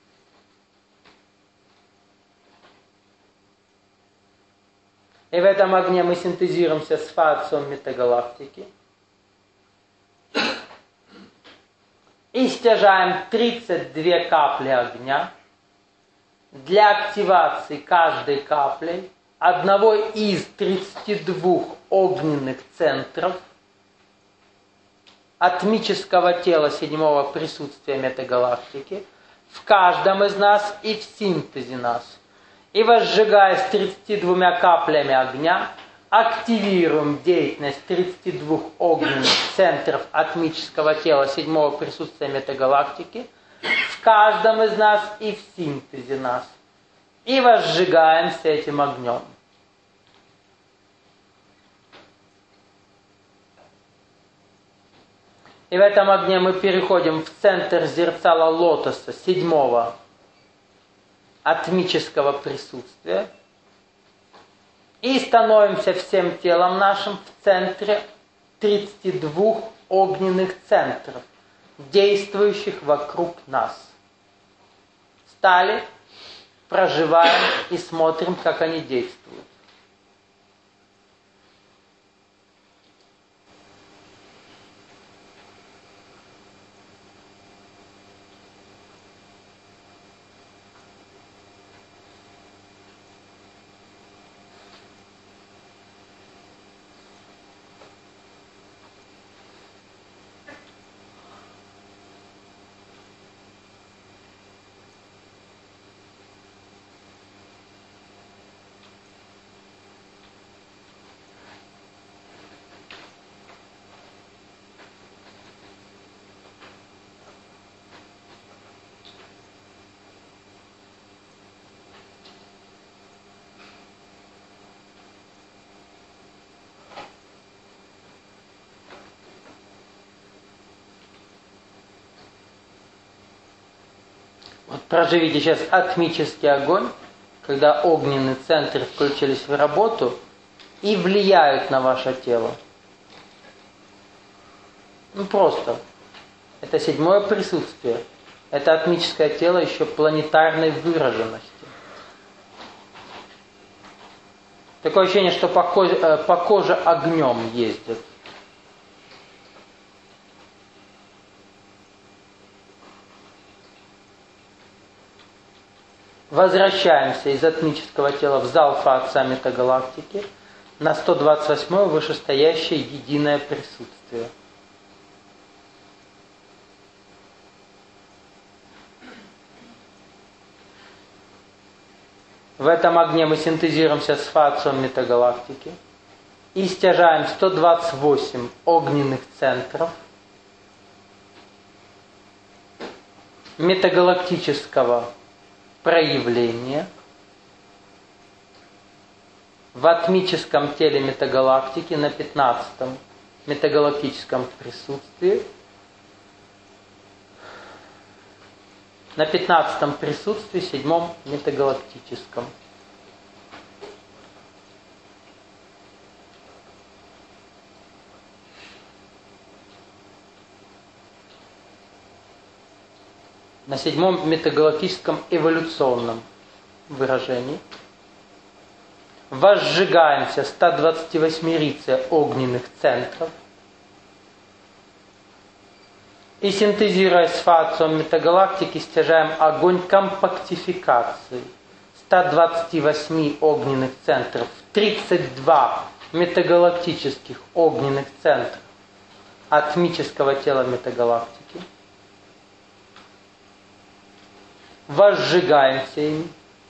И в этом огне мы синтезируемся с Фа отцом метагалактики. И стяжаем 32 капли огня для активации каждой каплей одного из 32 огненных центров атмического тела седьмого присутствия метагалактики в каждом из нас и в синтезе нас. И возжигаясь 32 каплями огня, активируем деятельность 32 огненных центров атмического тела седьмого присутствия метагалактики в каждом из нас и в синтезе нас. И возжигаемся этим огнем. И в этом огне мы переходим в центр зерцала лотоса, седьмого атмического присутствия. И становимся всем телом нашим в центре 32 огненных центров, действующих вокруг нас. Стали, проживаем и смотрим, как они действуют. Вот проживите сейчас атмический огонь, когда огненные центры включились в работу и влияют на ваше тело. Ну просто. Это седьмое присутствие. Это атмическое тело еще планетарной выраженности. Такое ощущение, что по коже огнем ездит. Возвращаемся из атмического тела в зал Отца метагалактики на 128-е вышестоящее единое присутствие. В этом огне мы синтезируемся с Отцом метагалактики и стяжаем 128 огненных центров метагалактического проявления в атмическом теле метагалактики на 15-м метагалактическом присутствии, на 15-м присутствии, 7-м метагалактическом. На 7-м метагалактическом эволюционном выражении. Возжигаемся 128-рице огненных центров и, синтезируя с Отцом метагалактики, стяжаем огонь компактификации 128 огненных центров в 32 метагалактических огненных центров атмического тела метагалактики. Возжигаемся ими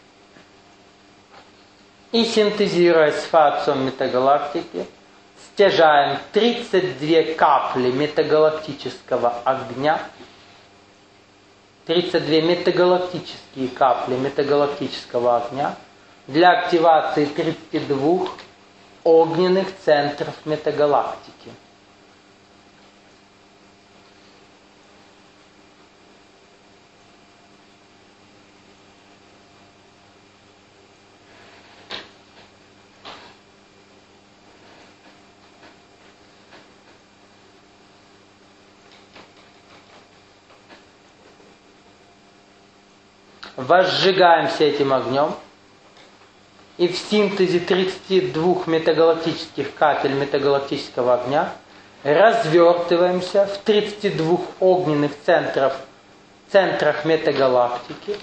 и, синтезируя с Отцом метагалактики, стяжаем 32 капли метагалактического огня, 32 метагалактические капли метагалактического огня для активации 32 огненных центров метагалактики. Возжигаемся этим огнем и в синтезе 32 метагалактических капель метагалактического огня развертываемся в 32 огненных центрах метагалактики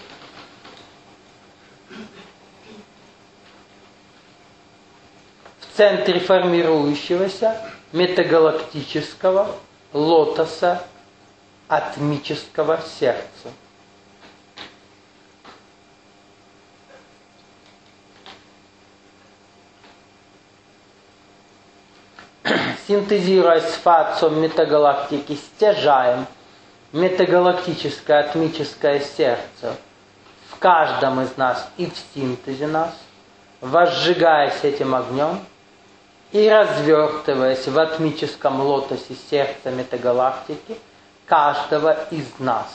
в центре формирующегося метагалактического лотоса атмического сердца. Синтезируя с Отцом метагалактики, стяжаем метагалактическое атмическое сердце в каждом из нас и в синтезе нас, возжигаясь этим огнем и развертываясь в атмическом лотосе сердца метагалактики каждого из нас.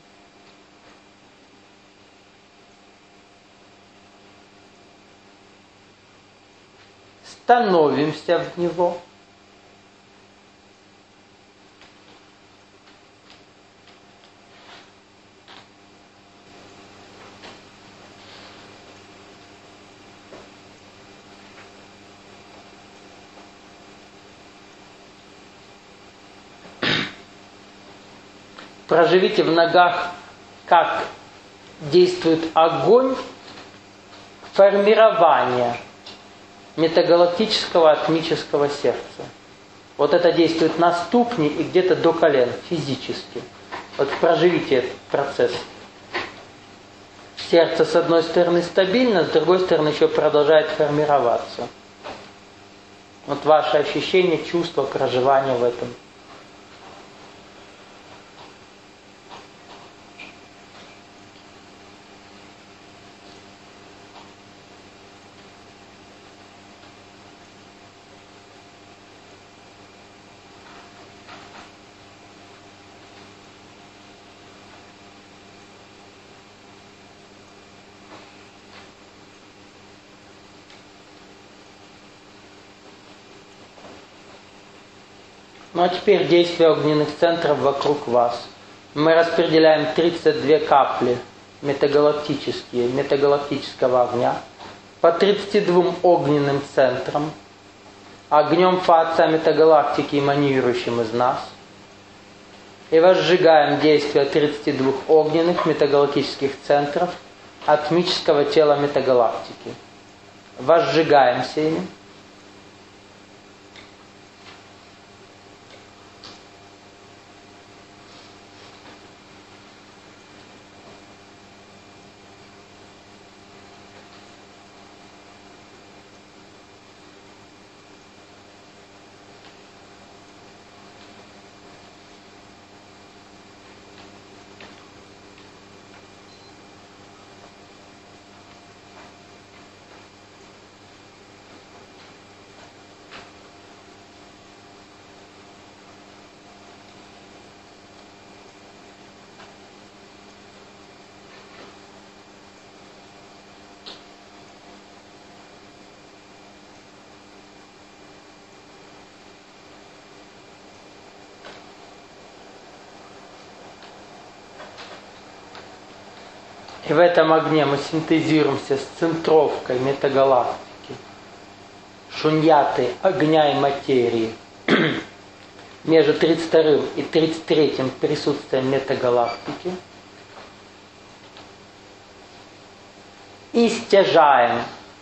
Становимся в него. Проживите в ногах, как действует огонь формирования метагалактического атмического сердца. Вот это действует на ступни и где-то до колен физически. Вот проживите этот процесс. Сердце с одной стороны стабильно, с другой стороны еще продолжает формироваться. Вот ваше ощущение, чувство, проживания в этом. Ну а теперь действие огненных центров вокруг вас. Мы распределяем 32 капли метагалактического огня по 32 огненным центрам, огнем Отца метагалактики, эманирующим из нас, и возжигаем действие 32 огненных метагалактических центров атмического тела метагалактики. Возжигаемся ими. И в этом огне мы синтезируемся с центровкой метагалактики, шуньяты огня и материи, между 32 и 33 присутствием метагалактики. И стяжаем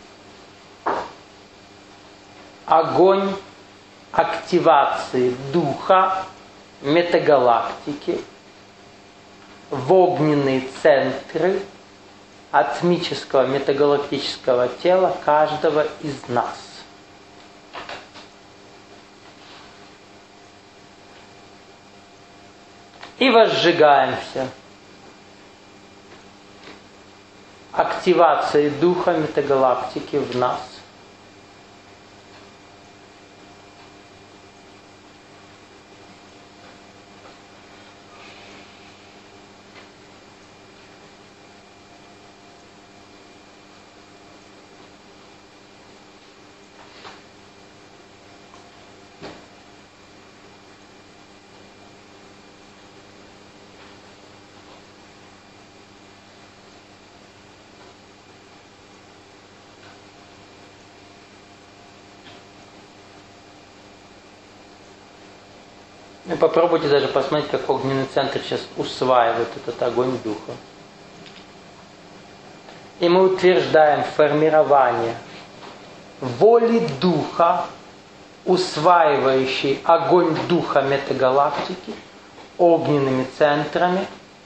огонь активации духа метагалактики в огненные центры атмического метагалактического тела каждого из нас. И возжигаемся активацией духа метагалактики в нас. И попробуйте даже посмотреть, как огненный центр сейчас усваивает этот огонь духа. И мы утверждаем формирование воли духа, усваивающей огонь духа метагалактики огненными центрами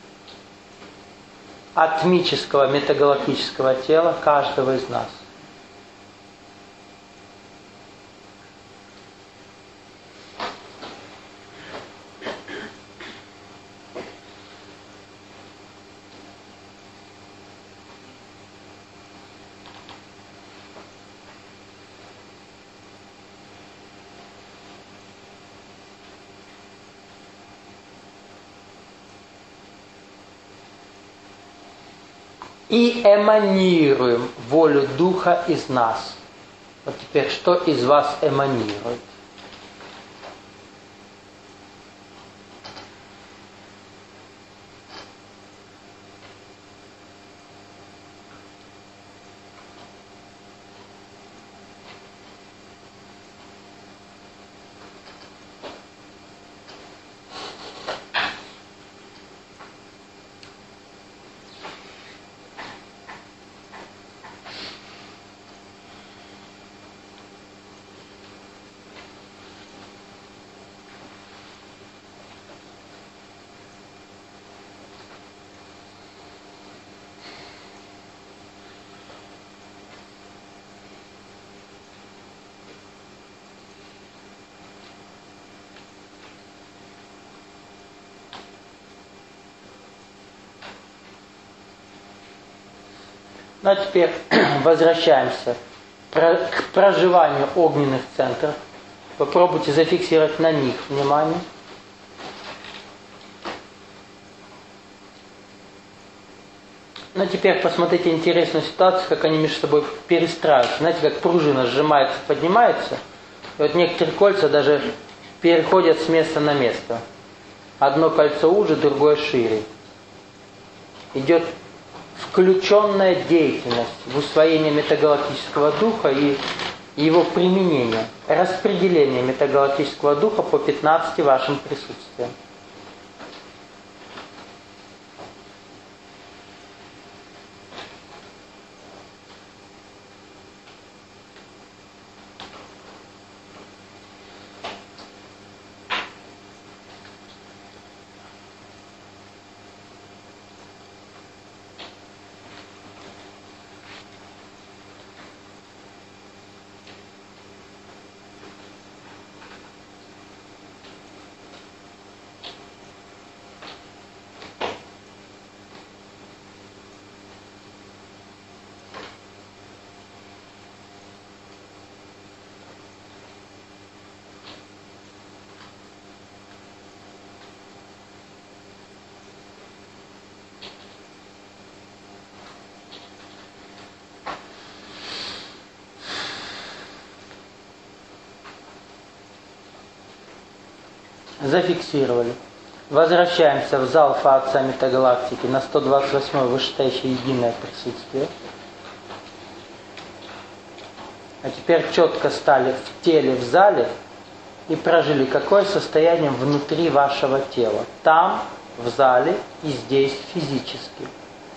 атмического метагалактического тела каждого из нас. И эманируем волю духа из нас. Вот теперь, что из вас эманирует? Ну а теперь возвращаемся к проживанию огненных центров. Попробуйте зафиксировать на них внимание. Ну а теперь посмотрите интересную ситуацию, как они между собой перестраиваются. Знаете, как пружина сжимается, поднимается. И вот некоторые кольца даже переходят с места на место. Одно кольцо уже, другое шире. Идет включенная деятельность в усвоение метагалактического духа и его применение, распределение метагалактического духа по 15 вашим присутствиям. Зафиксировали. Возвращаемся в зал Фа Отца Метагалактики на 128 вышестоящее единое присутствие. А теперь четко стали в теле, в зале и прожили, какое состояние внутри вашего тела. Там, в зале и здесь физически.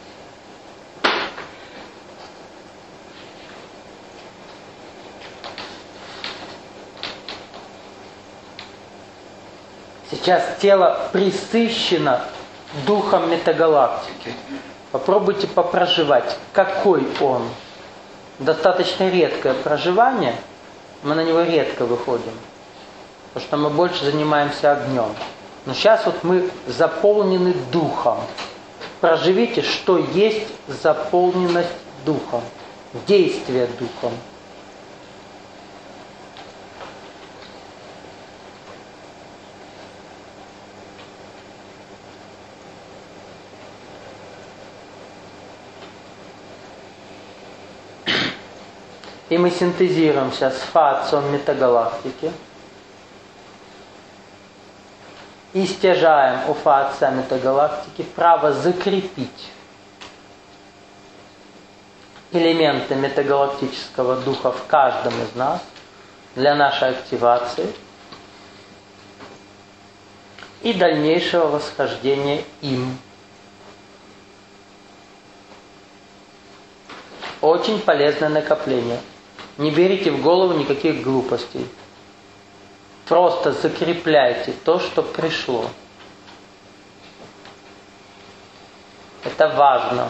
Сейчас тело пресыщено духом метагалактики. Попробуйте попроживать, какой он. Достаточно редкое проживание, мы на него редко выходим, потому что мы больше занимаемся огнем. Но сейчас вот мы заполнены духом. Проживите, что есть заполненность духом, действие духом. И мы синтезируем сейчас Фа Отцом Метагалактики. И стяжаем у Фа Отца Метагалактики право закрепить элементы метагалактического духа в каждом из нас для нашей активации и дальнейшего восхождения им. Очень полезное накопление. Не берите в голову никаких глупостей. Просто закрепляйте то, что пришло. Это важно.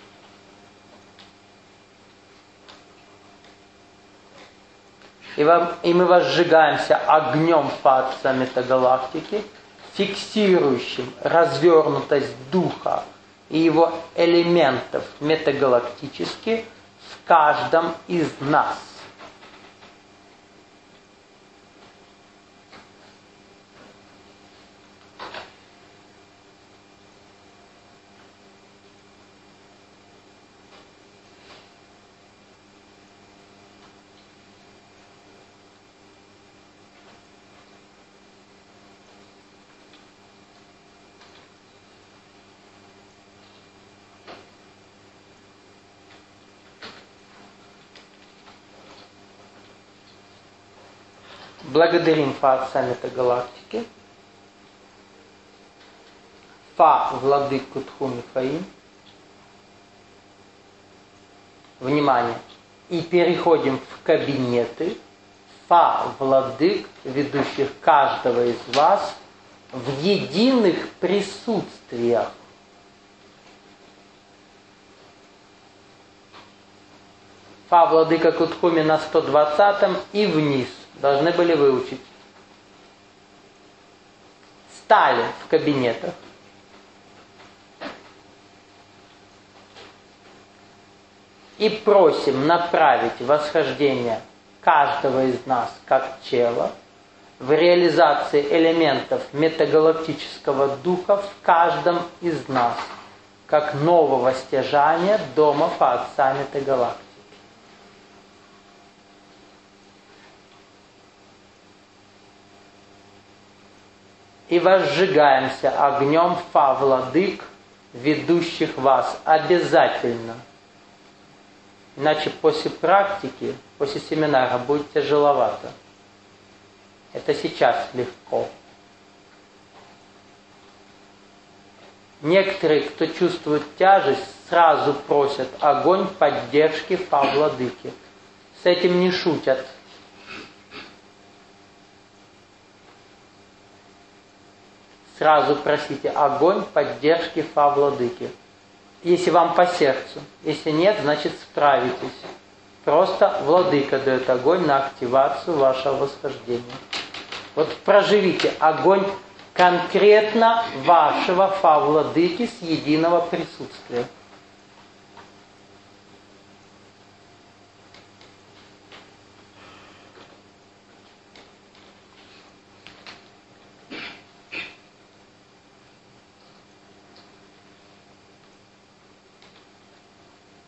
И мы возжигаемся огнем Фа Отца Метагалактики, фиксирующим развернутость духа и его элементов метагалактически в каждом из нас. Благодарим Фа Отца Метагалактики, Фа Владыку Тху Михаим. Внимание! И переходим в кабинеты Фа Владык, ведущих каждого из вас в единых присутствиях. Фа Владыка Кутхуми на 120 и вниз. Должны были выучить. Стали в кабинетах. И просим направить восхождение каждого из нас как тела в реализации элементов метагалактического духа в каждом из нас, как нового стяжания дома Фа Отца Метагалактики. И возжигаемся огнем Фа Владык, ведущих вас обязательно. Иначе после практики, после семинара будет тяжеловато. Это сейчас легко. Некоторые, кто чувствует тяжесть, сразу просят огонь поддержки Фа Владыки. С этим не шутят. Сразу просите огонь поддержки Фа Владыки. Если вам по сердцу. Если нет, значит справитесь. Просто Владыка дает огонь на активацию вашего восхождения. Вот проживите огонь конкретно вашего Фа Владыки с единого присутствия.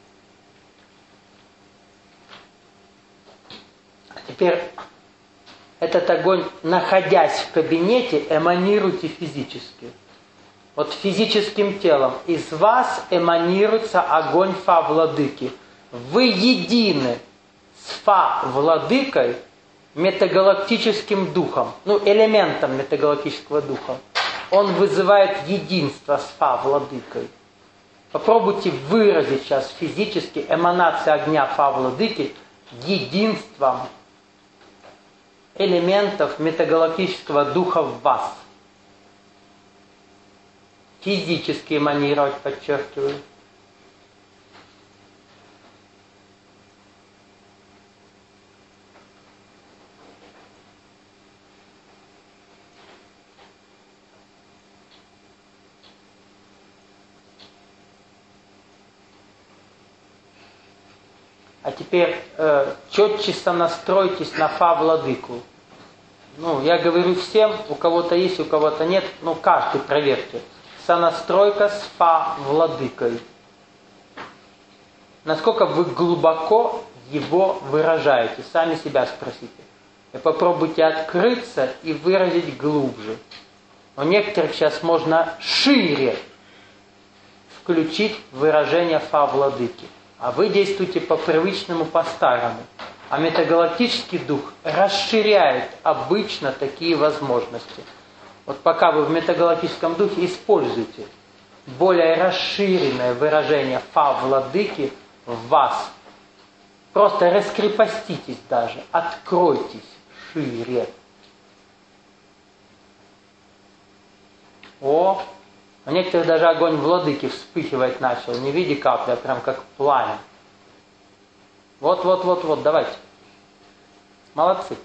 Теперь этот огонь, находясь в кабинете, эманируйте физически. Вот физическим телом из вас эманируется огонь Фа-Владыки. Вы едины с Фа-Владыкой, метагалактическим духом, элементом метагалактического духа. Он вызывает единство с Фа-Владыкой. Попробуйте выразить сейчас физически эманации огня Фа-Владыки единством элементов метагалактического духа в вас. Физически эманировать, подчеркиваю. А теперь четче сонастройтесь на Фа-Владыку. Я говорю всем, у кого-то есть, у кого-то нет, каждый проверьте. Сонастройка с Фа-Владыкой. Насколько вы глубоко его выражаете? Сами себя спросите. И попробуйте открыться и выразить глубже. У некоторых сейчас можно шире включить выражение Фа-Владыки. А вы действуете по привычному, по-старому. А метагалактический дух расширяет обычно такие возможности. Вот пока вы в метагалактическом духе используйте более расширенное выражение Фа-Владыки в вас. Просто раскрепоститесь даже, откройтесь шире. У некоторых даже огонь Владыки вспыхивать начал, не в виде капли, а прям как пламя. Вот, давайте. Молодцы.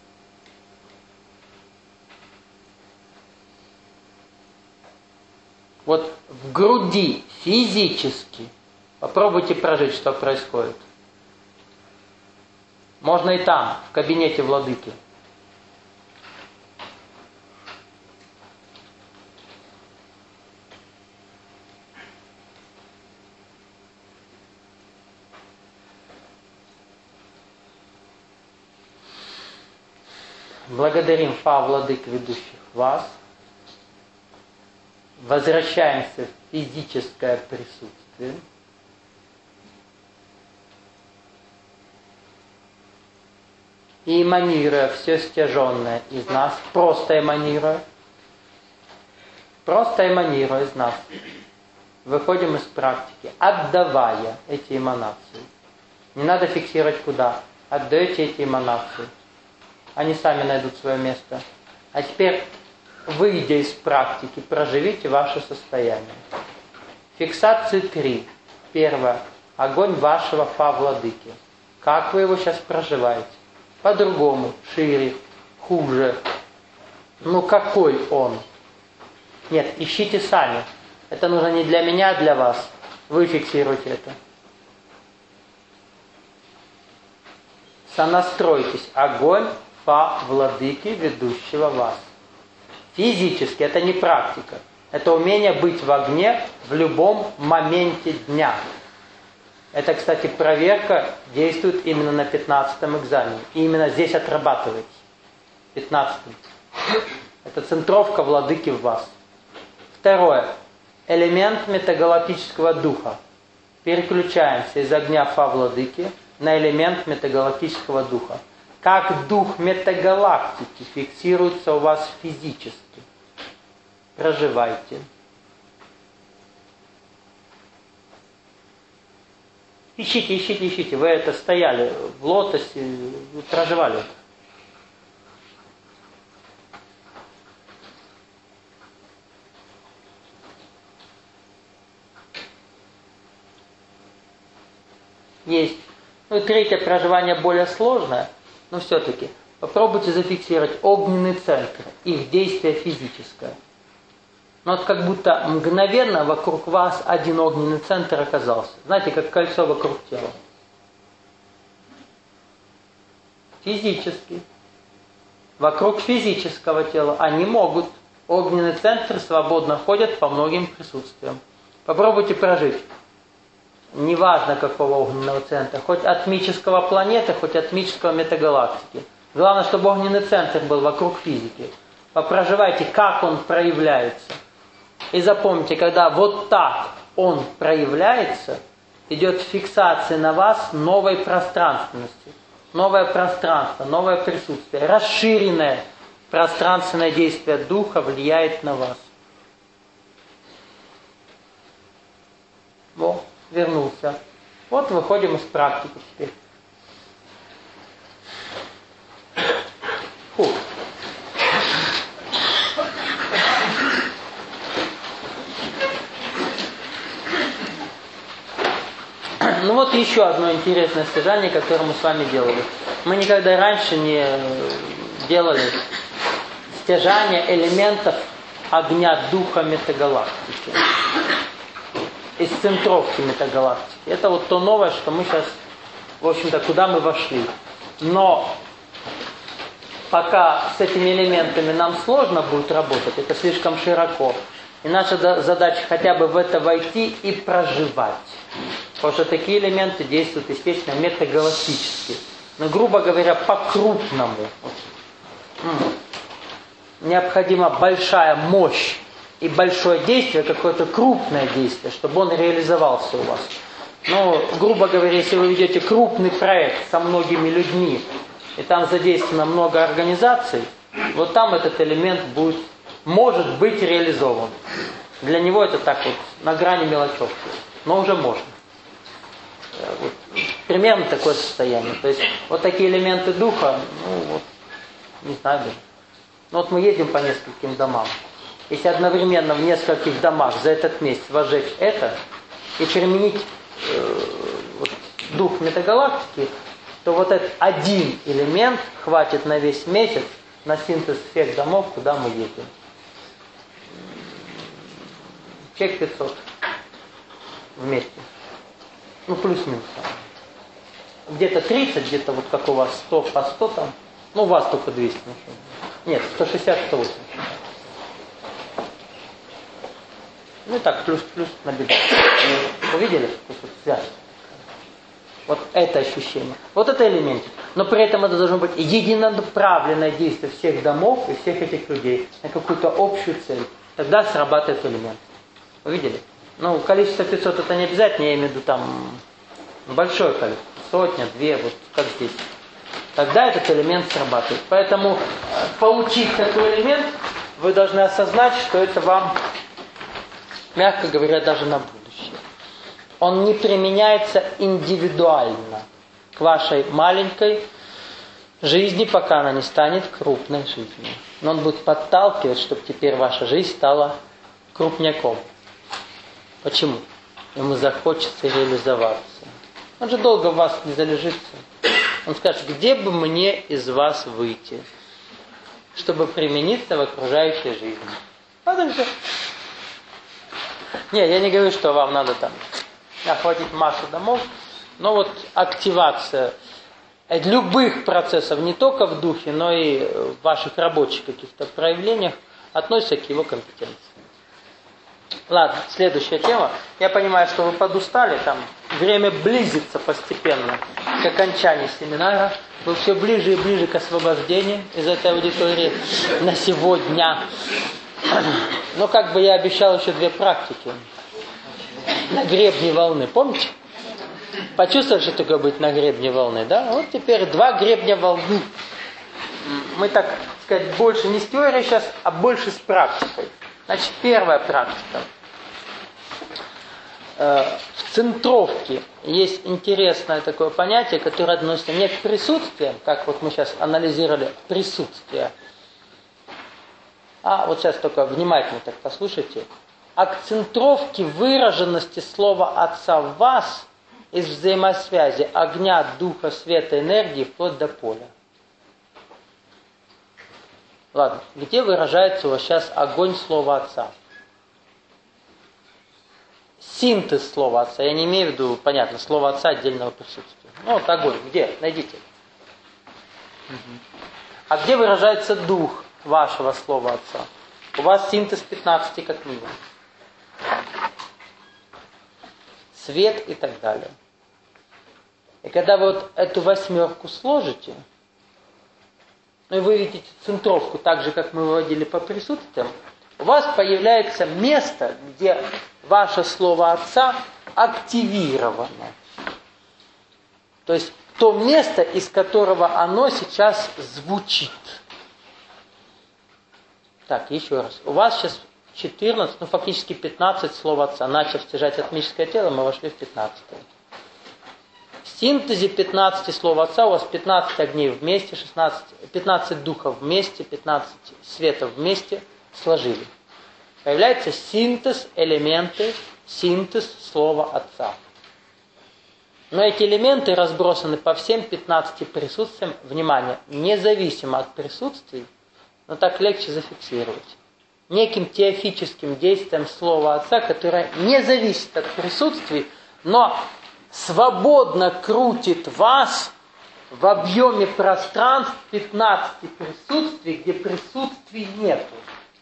Вот в груди физически попробуйте прожить, что происходит. Можно и там, в кабинете Владыки. Благодарим Фа-Владык, ведущих вас. Возвращаемся в физическое присутствие. И эманируя все стяженное из нас, просто эманируя из нас, выходим из практики, отдавая эти эманации. Не надо фиксировать куда. Отдаете эти эманации. Они сами найдут свое место. А теперь, выйдя из практики, проживите ваше состояние. Фиксации 3. Первое. Огонь вашего Фа-Владыки. Как вы его сейчас проживаете? По-другому, шире, хуже. Какой он? Нет, ищите сами. Это нужно не для меня, а для вас. Вы фиксируете это. Сонастройтесь. Огонь Фа-Владыки, ведущего вас. Физически это не практика. Это умение быть в огне в любом моменте дня. Это, кстати, проверка действует именно на 15-м экзамене. И именно здесь отрабатывается. 15-м. Это центровка Владыки в вас. Второе. Элемент метагалактического духа. Переключаемся из огня Фа-Владыки на элемент метагалактического духа. Как дух метагалактики фиксируется у вас физически. Проживайте. Ищите. Вы это стояли в лотосе, вы проживали это. Есть. И третье проживание более сложное. Но все-таки попробуйте зафиксировать огненные центры, их действие физическое. Как будто мгновенно вокруг вас один огненный центр оказался. Знаете, как кольцо вокруг тела. Физически. Вокруг физического тела они могут. Огненный центр свободно ходят по многим присутствиям. Попробуйте прожить. Неважно какого огненного центра, хоть атмического планеты, хоть атмического метагалактики. Главное, чтобы огненный центр был вокруг физики. Попроживайте, как он проявляется. И запомните, когда вот так он проявляется, идет фиксация на вас новой пространственности. Новое пространство, новое присутствие. Расширенное пространственное действие духа влияет на вас. Вот, вернулся. Вот выходим из практики теперь. Фу. Ну вот еще одно интересное стяжание, которое мы с вами делали. Мы никогда раньше не делали стяжание элементов огня духа метагалактики. Из центровки метагалактики. Это вот то новое, что мы сейчас, в общем-то, куда мы вошли. Но пока с этими элементами нам сложно будет работать, это слишком широко. И наша задача хотя бы в это войти и проживать. Потому что такие элементы действуют, естественно, метагалактически. Но, грубо говоря, по-крупному. Необходима большая мощь и большое действие, какое-то крупное действие, чтобы он реализовался у вас. Но, грубо говоря, если вы ведете крупный проект со многими людьми, и там задействовано много организаций, вот там этот элемент может быть реализован. Для него это так вот, на грани мелочевки. Но уже можно. Вот, примерно такое состояние. То есть, вот такие элементы духа, не знаю даже. Ну вот мы едем по нескольким домам. Если одновременно в нескольких домах за этот месяц возжечь это и применить дух метагалактики, то вот этот один элемент хватит на весь месяц на синтез всех домов, куда мы едем. Чек 500 вместе. Ну, плюс-минус. Где-то 30, где-то вот как у вас 100 по 100 там. Ну, у вас только 200. Нет, 160-180. Ну и так, плюс-плюс набегает. Увидели? Вот связь. Вот это ощущение. Вот это элементик. Но при этом это должно быть единонаправленное действие всех домов и всех этих людей на какую-то общую цель. Тогда срабатывает элемент. Увидели? Ну, количество 500 это не обязательно, я имею в виду там большое количество. Сотня, две, вот как здесь. Тогда этот элемент срабатывает. Поэтому, получив такой элемент, вы должны осознать, что это вам, мягко говоря, даже на будущее. Он не применяется индивидуально к вашей маленькой жизни, пока она не станет крупной жизнью. Но он будет подталкивать, чтобы теперь ваша жизнь стала крупняком. Почему? Ему захочется реализоваться. Он же долго в вас не залежится. Он скажет, где бы мне из вас выйти, чтобы примениться в окружающей жизни. Вот и все. Не, я не говорю, что вам надо там охватить массу домов, но вот активация любых процессов, не только в духе, но и в ваших рабочих каких-то проявлениях, относится к его компетенции. Ладно, следующая тема. Я понимаю, что вы подустали, там время близится постепенно к окончанию семинара. Вы все ближе и ближе к освобождению из этой аудитории на сегодня. Но как бы я обещал еще 2 практики. На гребне волны, помните? Почувствовали, что такое быть на гребне волны, да? Вот теперь 2 гребня волны. Мы, так сказать, больше не с теорией сейчас, а больше с практикой. Значит, первая практика. В центровке есть интересное такое понятие, которое относится не к присутствиям, как вот мы сейчас анализировали присутствие, а вот сейчас только внимательно так послушайте, а к центровке выраженности слова Отца в вас из взаимосвязи огня, духа, света, энергии вплоть до поля. Ладно, где выражается у вас сейчас огонь слова Отца? Синтез слова Отца. Я не имею в виду, понятно, слово Отца отдельного присутствия. Ну вот огонь. Где? Найдите. А где выражается дух вашего слова Отца? У вас синтез 15 как минимум. Свет и так далее. И когда вы вот эту 8 сложите, ну и вы видите центровку так же, как мы выводили по присутствиям, у вас появляется место, где ваше слово Отца активировано. То есть то место, из которого оно сейчас звучит. Так, еще раз. У вас сейчас 14, ну фактически 15 слов Отца. Начав стяжать атмическое тело, мы вошли в 15. В синтезе 15 слов Отца у вас 15 огней вместе, 15 духов вместе, 15 светов вместе сложили. Появляется синтез, элементы, синтез слова Отца. Но эти элементы разбросаны по всем 15 присутствиям. Внимание, независимо от присутствий, но так легче зафиксировать. Неким теофическим действием слова Отца, которое не зависит от присутствий, но свободно крутит вас в объеме пространств 15 присутствий, где присутствий нету.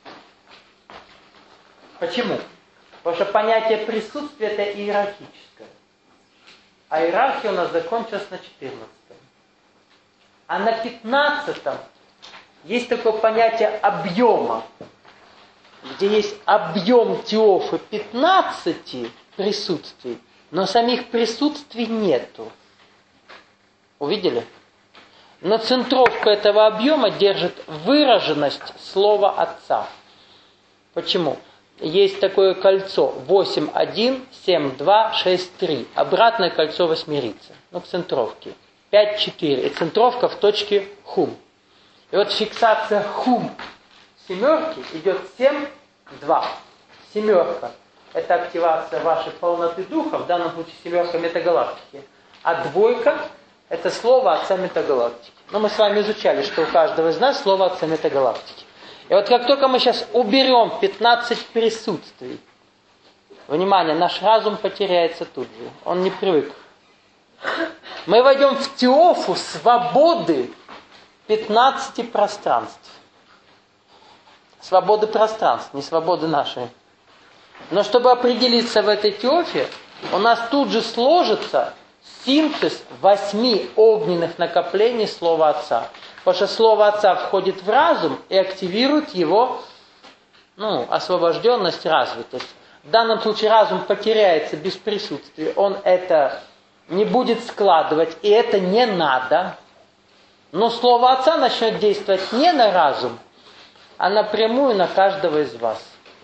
Почему? Потому что понятие присутствия это иерархическое. А иерархия у нас закончилась на 14. А на 15 есть такое понятие объема, где есть объем теофы 15 присутствий, но самих присутствий нету. Увидели? Но центровка этого объема держит выраженность слова Отца. Почему? Есть такое кольцо 8,1, 7,2, 6,3. Обратное кольцо восьмерицы. Ну, к центровке. 5,4. И центровка в точке хум. И вот фиксация хум семерки идет 7,2. Семерка – это активация вашей полноты духа, в данном случае семерка метагалактики. А двойка – это слово Отца метагалактики. Но мы с вами изучали, что у каждого из нас слово Отца метагалактики. И вот как только мы сейчас уберем 15 присутствий, внимание, наш разум потеряется тут же. Он не привык. Мы войдем в теофу свободы 15 пространств. Свободы пространств, не свободы нашей. Но чтобы определиться в этой теофе, у нас тут же сложится синтез 8 огненных накоплений слова Отца. Потому что слово Отца входит в разум и активирует его освобожденность, развитость. В данном случае разум потеряется без присутствия. Он это не будет складывать, и это не надо. Но слово Отца начнет действовать не на разум, а напрямую на каждого из вас.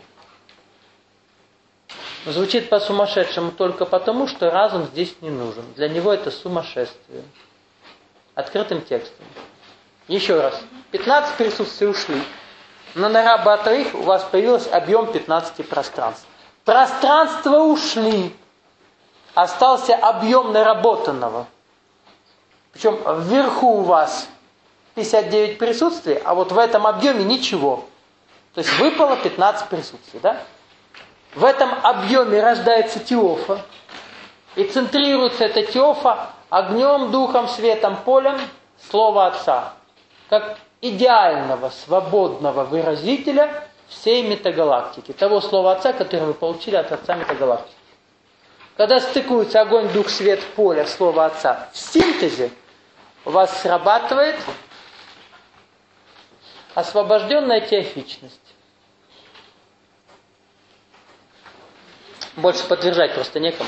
Звучит по-сумасшедшему только потому, что разум здесь не нужен. Для него это сумасшествие. Открытым текстом. Еще раз. 15 присутствий ушли. Но на раба их у вас появился объем 15 пространств. Пространства ушли. Остался объем наработанного. Причем вверху у вас 59 присутствий, а вот в этом объеме ничего. То есть выпало 15 присутствий, да? В этом объеме рождается теофа. И центрируется эта теофа огнем, духом, светом, полем слова Отца. Как идеального, свободного выразителя всей метагалактики. Того слова Отца, которое вы получили от Отца метагалактики. Когда стыкуется огонь, дух, свет, поле слова Отца в синтезе, у вас срабатывает освобожденная теофичность. Больше подтверждать просто некому.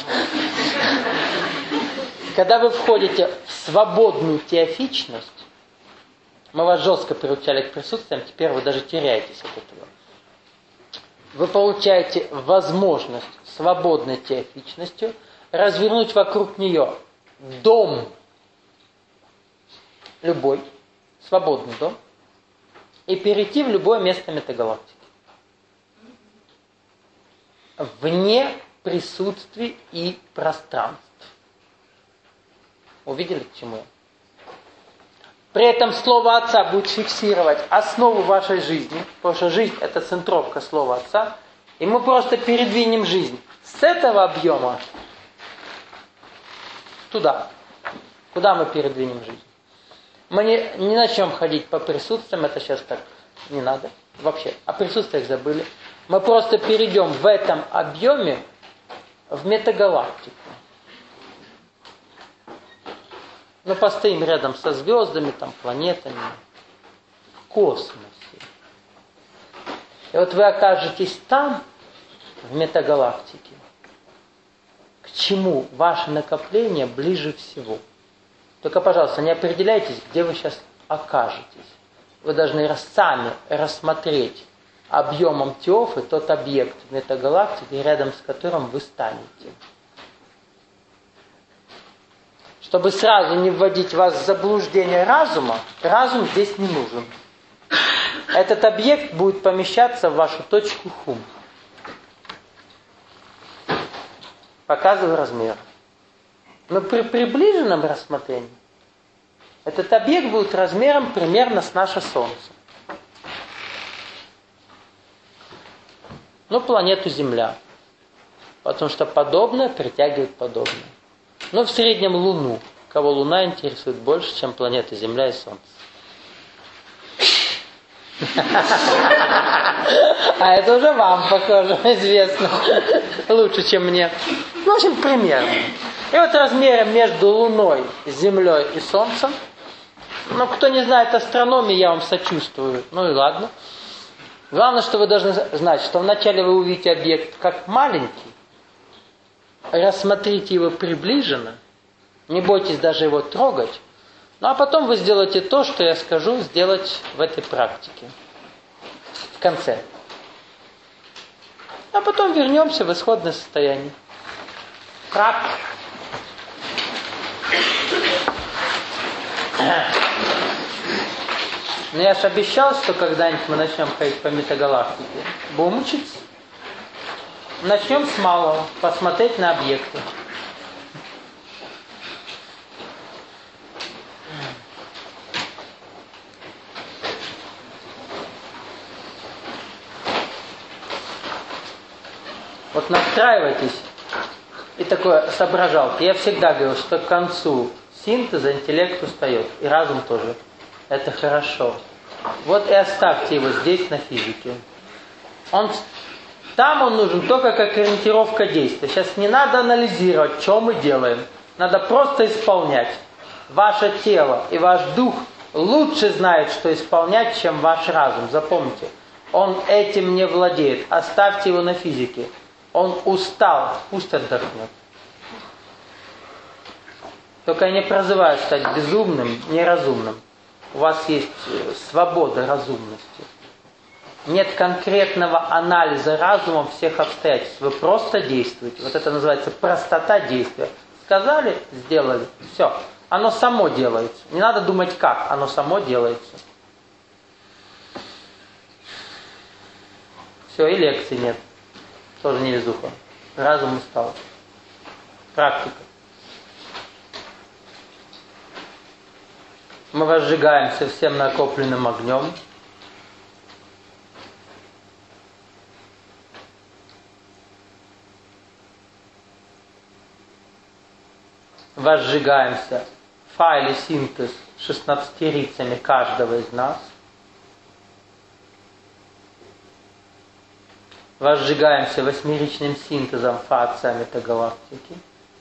Когда вы входите в свободную теофичность, мы вас жестко приучали к присутствиям, теперь вы даже теряетесь от этого. Вы получаете возможность свободной теофичностью развернуть вокруг нее дом, любой, свободный дом, и перейти в любое место метагалактики. Вне присутствий и пространств. Увидели, к чему я? При этом слово Отца будет фиксировать основу вашей жизни, потому что жизнь – это центровка слова Отца, и мы просто передвинем жизнь с этого объема туда. Куда мы передвинем жизнь? Мы не начнем ходить по присутствиям, это сейчас так не надо вообще. О присутствиях забыли. Мы просто перейдем в этом объеме в метагалактику. Мы постоим рядом со звездами, там, планетами, космосе. И вот вы окажетесь там, в метагалактике, к чему ваше накопление ближе всего. Только, пожалуйста, не определяйтесь, где вы сейчас окажетесь. Вы должны сами рассмотреть объемом Теофы тот объект в метагалактике, рядом с которым вы станете. Чтобы сразу не вводить вас в заблуждение разума, разум здесь не нужен. Этот объект будет помещаться в вашу точку хум. Показываю размер. Но при приближенном рассмотрении этот объект будет размером примерно с наше Солнце. Ну, планету Земля. Потому что подобное притягивает подобное. Но в среднем Луну. Кого Луна интересует больше, чем планета Земля и Солнце. А это уже вам, похоже, известно. Лучше, чем мне. В общем, примерно. И вот размером между Луной, Землей и Солнцем. Ну, кто не знает астрономии, я вам сочувствую. Ну и ладно. Главное, что вы должны знать, что вначале вы увидите объект как маленький, рассмотрите его приближенно, не бойтесь даже его трогать, ну а потом вы сделаете то, что я скажу сделать в этой практике. В конце. А потом вернемся в исходное состояние. Практика. Но я же обещал, что когда-нибудь мы начнем ходить по метагалактике. Будем учиться. Начнем с малого. Посмотреть на объекты. Вот настраивайтесь. И такое соображалка. Я всегда говорил, что к концу синтеза интеллект устает. И разум тоже. Это хорошо. Вот и оставьте его здесь, на физике. Там он нужен только как ориентировка действия. Сейчас не надо анализировать, что мы делаем. Надо просто исполнять. Ваше тело и ваш дух лучше знает, что исполнять, чем ваш разум. Запомните. Он этим не владеет. Оставьте его на физике. Он устал. Пусть отдохнет. Только я не призываю стать безумным, неразумным. У вас есть свобода разумности. Нет конкретного анализа разумом всех обстоятельств. Вы просто действуете. Вот это называется простота действия. Сказали, сделали. Все. Оно само делается. Не надо думать как. Оно само делается. Все, и лекций нет. Тоже не везуха. Разум устал. Практика. Мы возжигаемся всем накопленным огнем. Возжигаемся в файле синтез 16-рицами каждого из нас. Возжигаемся 8-ричным синтезом фация метагалактики.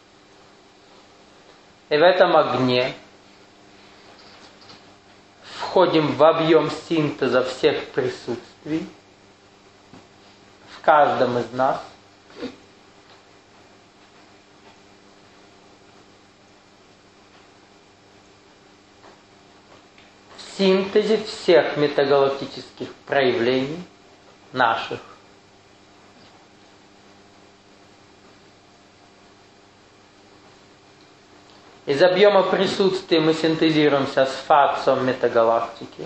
И в этом огне входим в объем синтеза всех присутствий в каждом из нас. В синтезе всех метагалактических проявлений наших. Из объема присутствия мы синтезируемся с фацием метагалактики.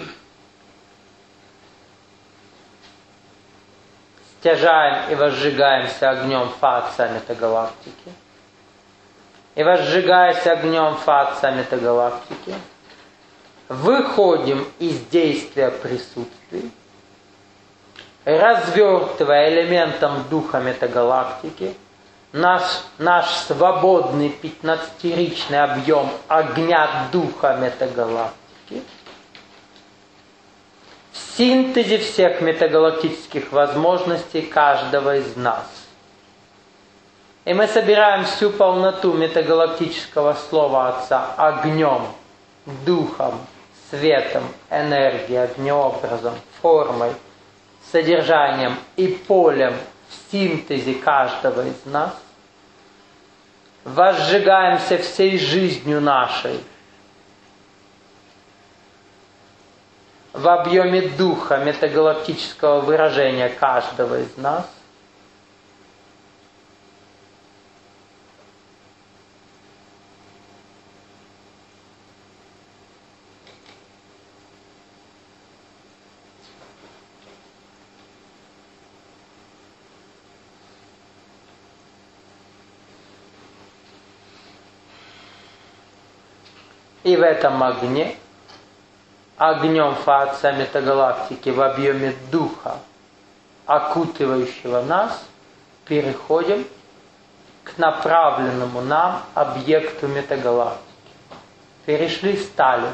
Стяжаем и возжигаемся огнем фация метагалактики. И возжигаясь огнем фация метагалактики, выходим из действия присутствий, развертывая элементом духа метагалактики наш свободный 15-ричный объем огня духа метагалактики в синтезе всех метагалактических возможностей каждого из нас. И мы собираем всю полноту метагалактического слова Отца огнем, духом, цветом, энергией, огнеобразом, формой, содержанием и полем в синтезе каждого из нас, возжигаемся всей жизнью нашей в объеме духа метагалактического выражения каждого из нас, и в этом огне, огнем Фаотца метагалактики в объеме духа, окутывающего нас, переходим к направленному нам объекту метагалактики. Перешли, стали.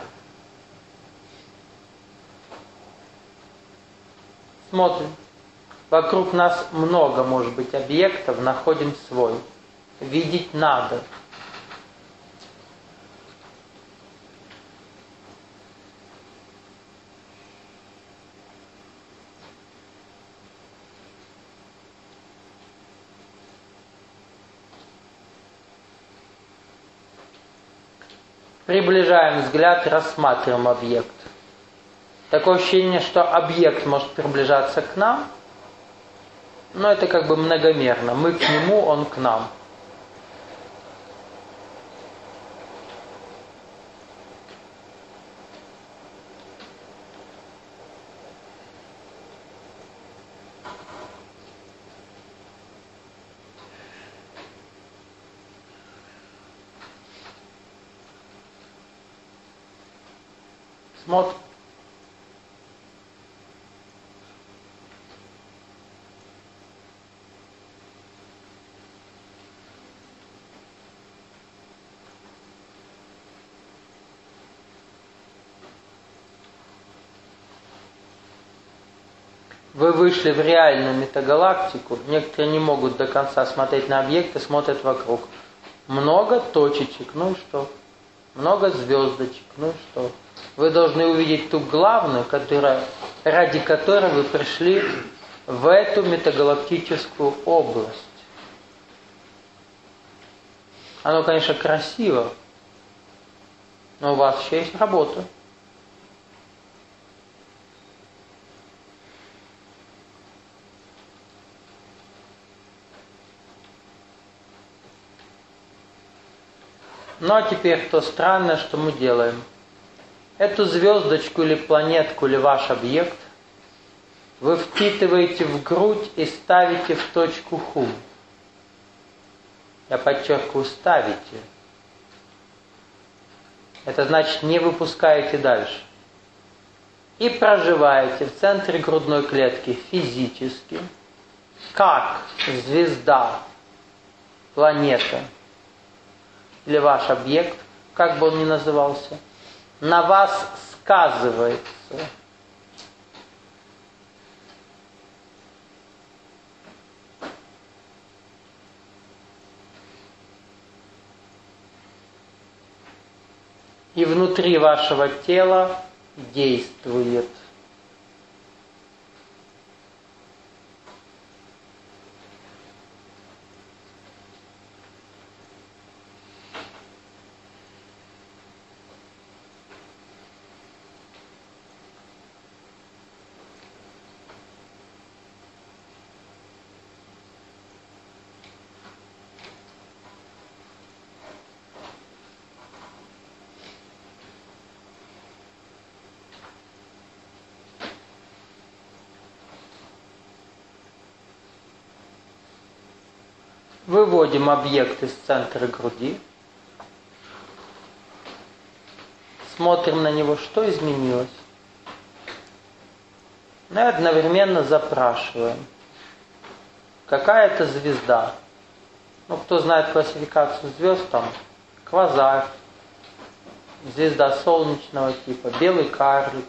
Смотрим. Вокруг нас много, может быть, объектов, находим свой. Видеть надо. Приближаем взгляд и рассматриваем объект. Такое ощущение, что объект может приближаться к нам, но это как бы многомерно. Мы к нему, он к нам. Смотрим. Вы вышли в реальную метагалактику. Некоторые не могут до конца смотреть на объекты, смотрят вокруг. Много точечек, ну и что? Много звездочек, ну и что? Вы должны увидеть ту главную, ради которой вы пришли в эту метагалактическую область. Оно, конечно, красиво, но у вас еще есть работа. Ну а теперь то странное, что мы делаем. Эту звездочку или планетку, или ваш объект вы впитываете в грудь и ставите в точку хум. Я подчеркиваю, ставите. Это значит, не выпускаете дальше. И проживаете в центре грудной клетки физически, как звезда, планета или ваш объект, как бы он ни назывался, на вас сказывается. И внутри вашего тела действует. Выводим объект из центра груди. Смотрим на него, что изменилось. И одновременно запрашиваем. Какая-то звезда. Ну, кто знает классификацию звезд, там квазар, звезда солнечного типа, белый карлик,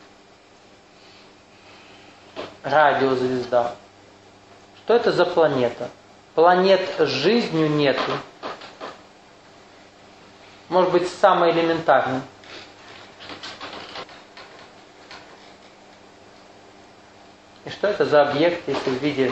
радиозвезда. Что это за планета? Планет с жизнью нету. Может быть, самое элементарное. И что это за объект, если в виде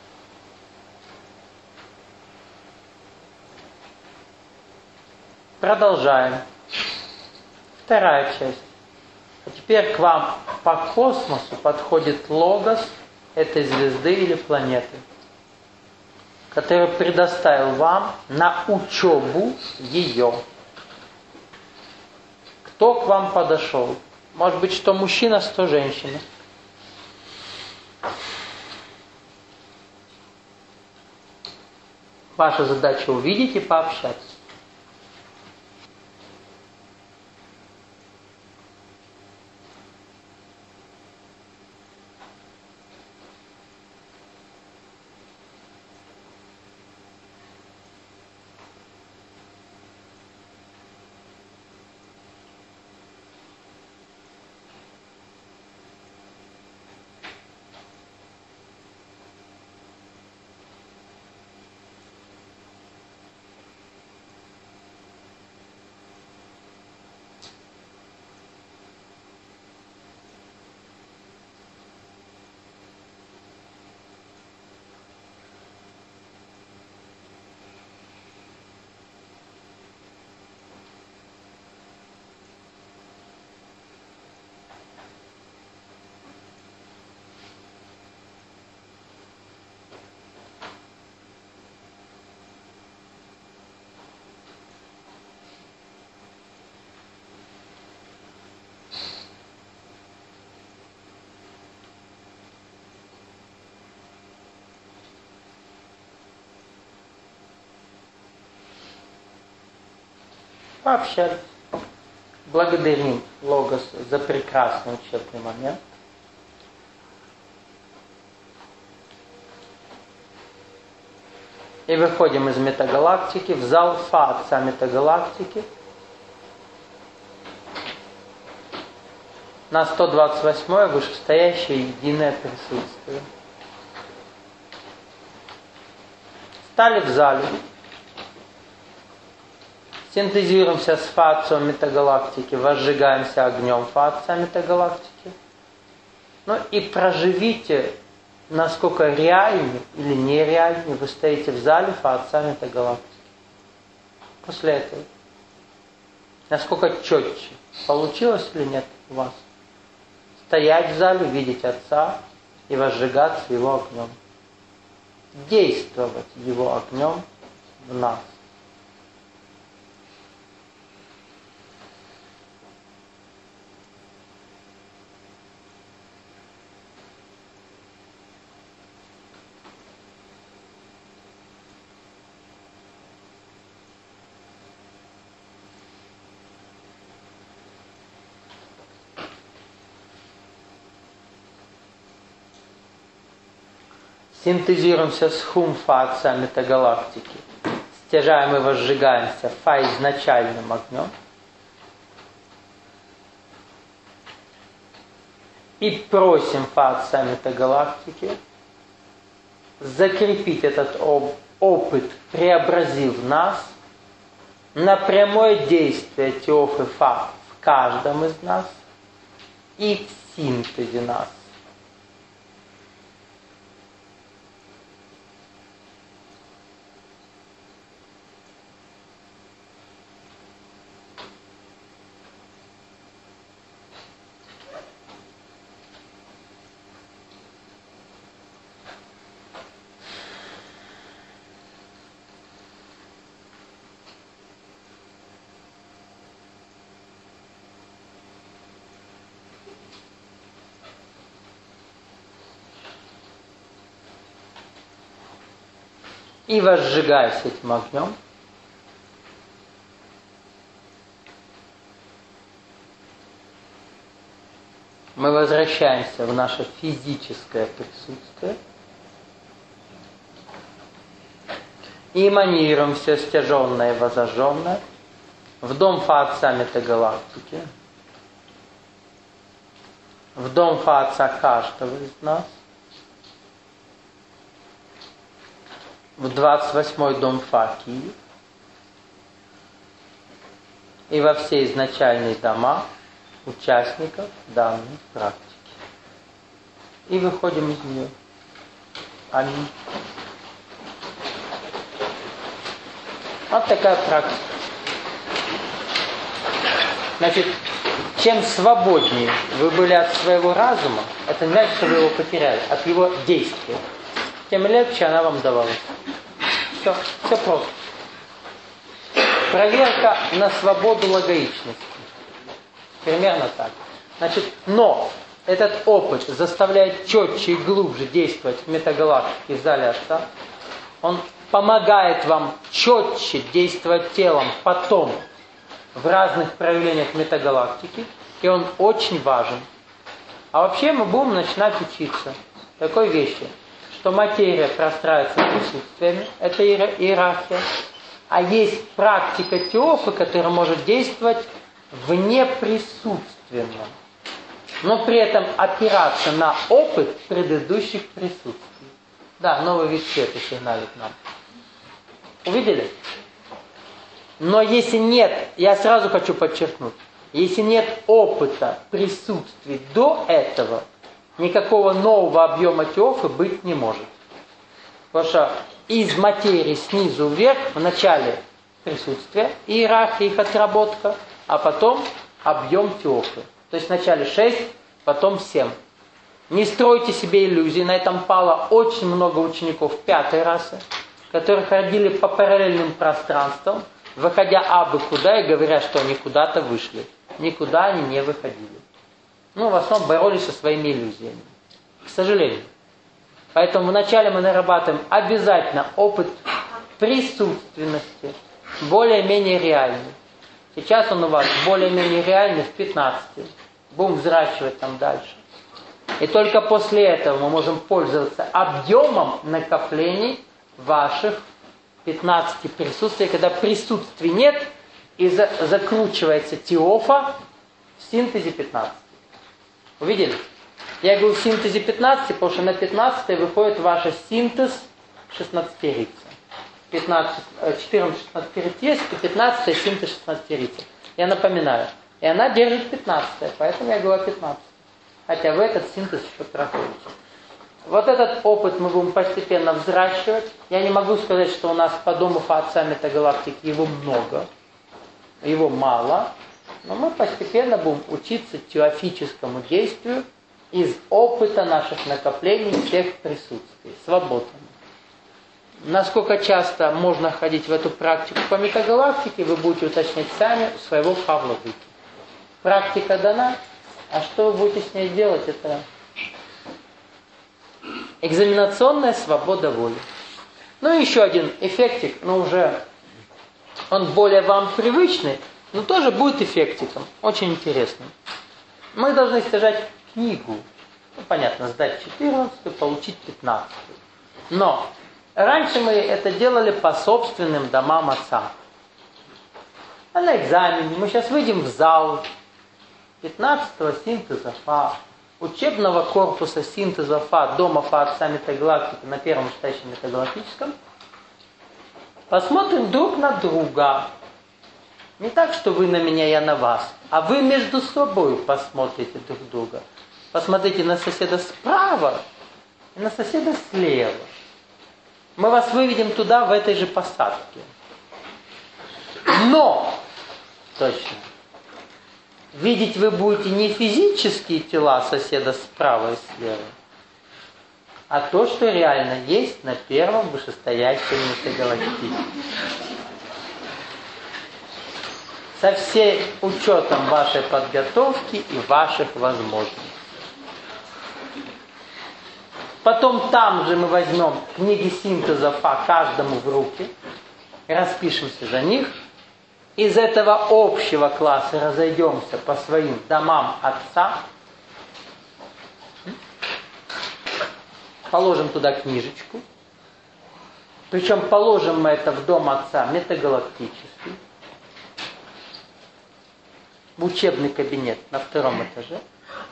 продолжаем. Вторая часть. А теперь к вам по космосу подходит логос этой звезды или планеты, который предоставил вам на учебу ее. Кто к вам подошел? Может быть, что мужчина, что женщина. Ваша задача увидеть и пообщаться. Пообщались. Благодарим Логос за прекрасный учебный момент. И выходим из метагалактики в зал Фа отца метагалактики. На 128-е вышестоящее единое присутствие. Стали в зале. Синтезируемся с Фа отцом метагалактики, возжигаемся огнем Фа отца метагалактики. Ну и проживите, насколько реальнее или нереальнее вы стоите в зале Фа отца метагалактики. После этого. Насколько четче. Получилось или нет у вас? Стоять в зале, видеть Отца и возжигаться Его огнем. Действовать Его огнем в нас. Синтезируемся с Хум Фа отца метагалактики. Стяжаем и возжигаемся Фа изначальным огнем. И просим Фа отца метагалактики закрепить этот опыт, преобразив нас на прямое действие Теофы Фа в каждом из нас и в синтезе нас. И возжигаясь этим огнем, мы возвращаемся в наше физическое присутствие и эманируемся стяженное и возожженное в дом Фа отца метагалактики, в дом Фа отца каждого из нас, в 28-й дом Фа Киев и во все изначальные дома участников данной практики. и выходим из нее. Аминь. Вот такая практика. Значит, чем свободнее вы были от своего разума, это не значит, что вы его потеряли, от его действия, тем легче она вам давалась. Все просто. Проверка на свободу логичности. Примерно так. Значит, но этот опыт заставляет четче и глубже действовать в метагалактике в зале Отца. Он помогает вам четче действовать телом потом в разных проявлениях метагалактики, и он очень важен. А вообще мы будем начинать учиться такой вещи, что материя простраивается присутствиями, это иерархия, а есть практика теофы, которая может действовать вне присутственном, но при этом опираться на опыт предыдущих присутствий. Да, новый вид света сигналит нам. Увидели? Но если нет, я сразу хочу подчеркнуть, если нет опыта присутствий до этого, никакого нового объема теофы быть не может. Потому что из материи снизу вверх вначале присутствие, иерархия, их отработка, а потом объем теофы. То есть вначале 6, потом 7. Не стройте себе иллюзий, на этом пало очень много учеников 5-й расы, которые ходили по параллельным пространствам, выходя абы куда и говоря, что они куда-то вышли. Никуда они не выходили. В основном боролись со своими иллюзиями. К сожалению. Поэтому вначале мы нарабатываем обязательно опыт присутственности, более-менее реальный. Сейчас он у вас более-менее реальный в 15. Будем взращивать там дальше. И только после этого мы можем пользоваться объемом накоплений ваших 15 присутствий, когда присутствий нет, и закручивается теофа в синтезе 15. Увидели? Я говорю в синтезе 15, потому что на 15 выходит ваш синтез 16-рица. 14-16 есть, и 15 синтез 16-рица. Я напоминаю. И она держит 15, поэтому я говорю 15. Хотя вы этот синтез еще проходите. Вот этот опыт мы будем постепенно взращивать. Я не могу сказать, что у нас по дому Отца метагалактики его много, его мало, но мы постепенно будем учиться теофическому действию из опыта наших накоплений всех присутствий, свободно. Насколько часто можно ходить в эту практику по метагалактике, вы будете уточнять сами у своего Павла Выки. Практика дана, а что вы будете с ней делать, это экзаменационная свобода воли. И еще один эффектик, но уже он более вам привычный, но тоже будет эффектиком, очень интересным. Мы должны содержать книгу, понятно, сдать 14, получить 15. Но раньше мы это делали по собственным домам Отца. А на экзамене мы сейчас выйдем в зал 15-го синтеза ФА, учебного корпуса синтеза ФА, дома Отца метагалактики на первом читающем метагалактическом. Посмотрим друг на друга. Не так, что вы на меня, я на вас, а вы между собой посмотрите друг друга. Посмотрите на соседа справа и на соседа слева. Мы вас выведем туда, в этой же посадке. Но, точно, видеть вы будете не физические тела соседа справа и слева, а то, что реально есть на первом вышестоящем метагалактике. Со всем учетом вашей подготовки и ваших возможностей. Потом там же мы возьмем книги синтеза ФА каждому в руки, распишемся за них, из этого общего класса разойдемся по своим домам Отца, положим туда книжечку, причем положим мы это в дом Отца метагалактический, в учебный кабинет на 2-м этаже.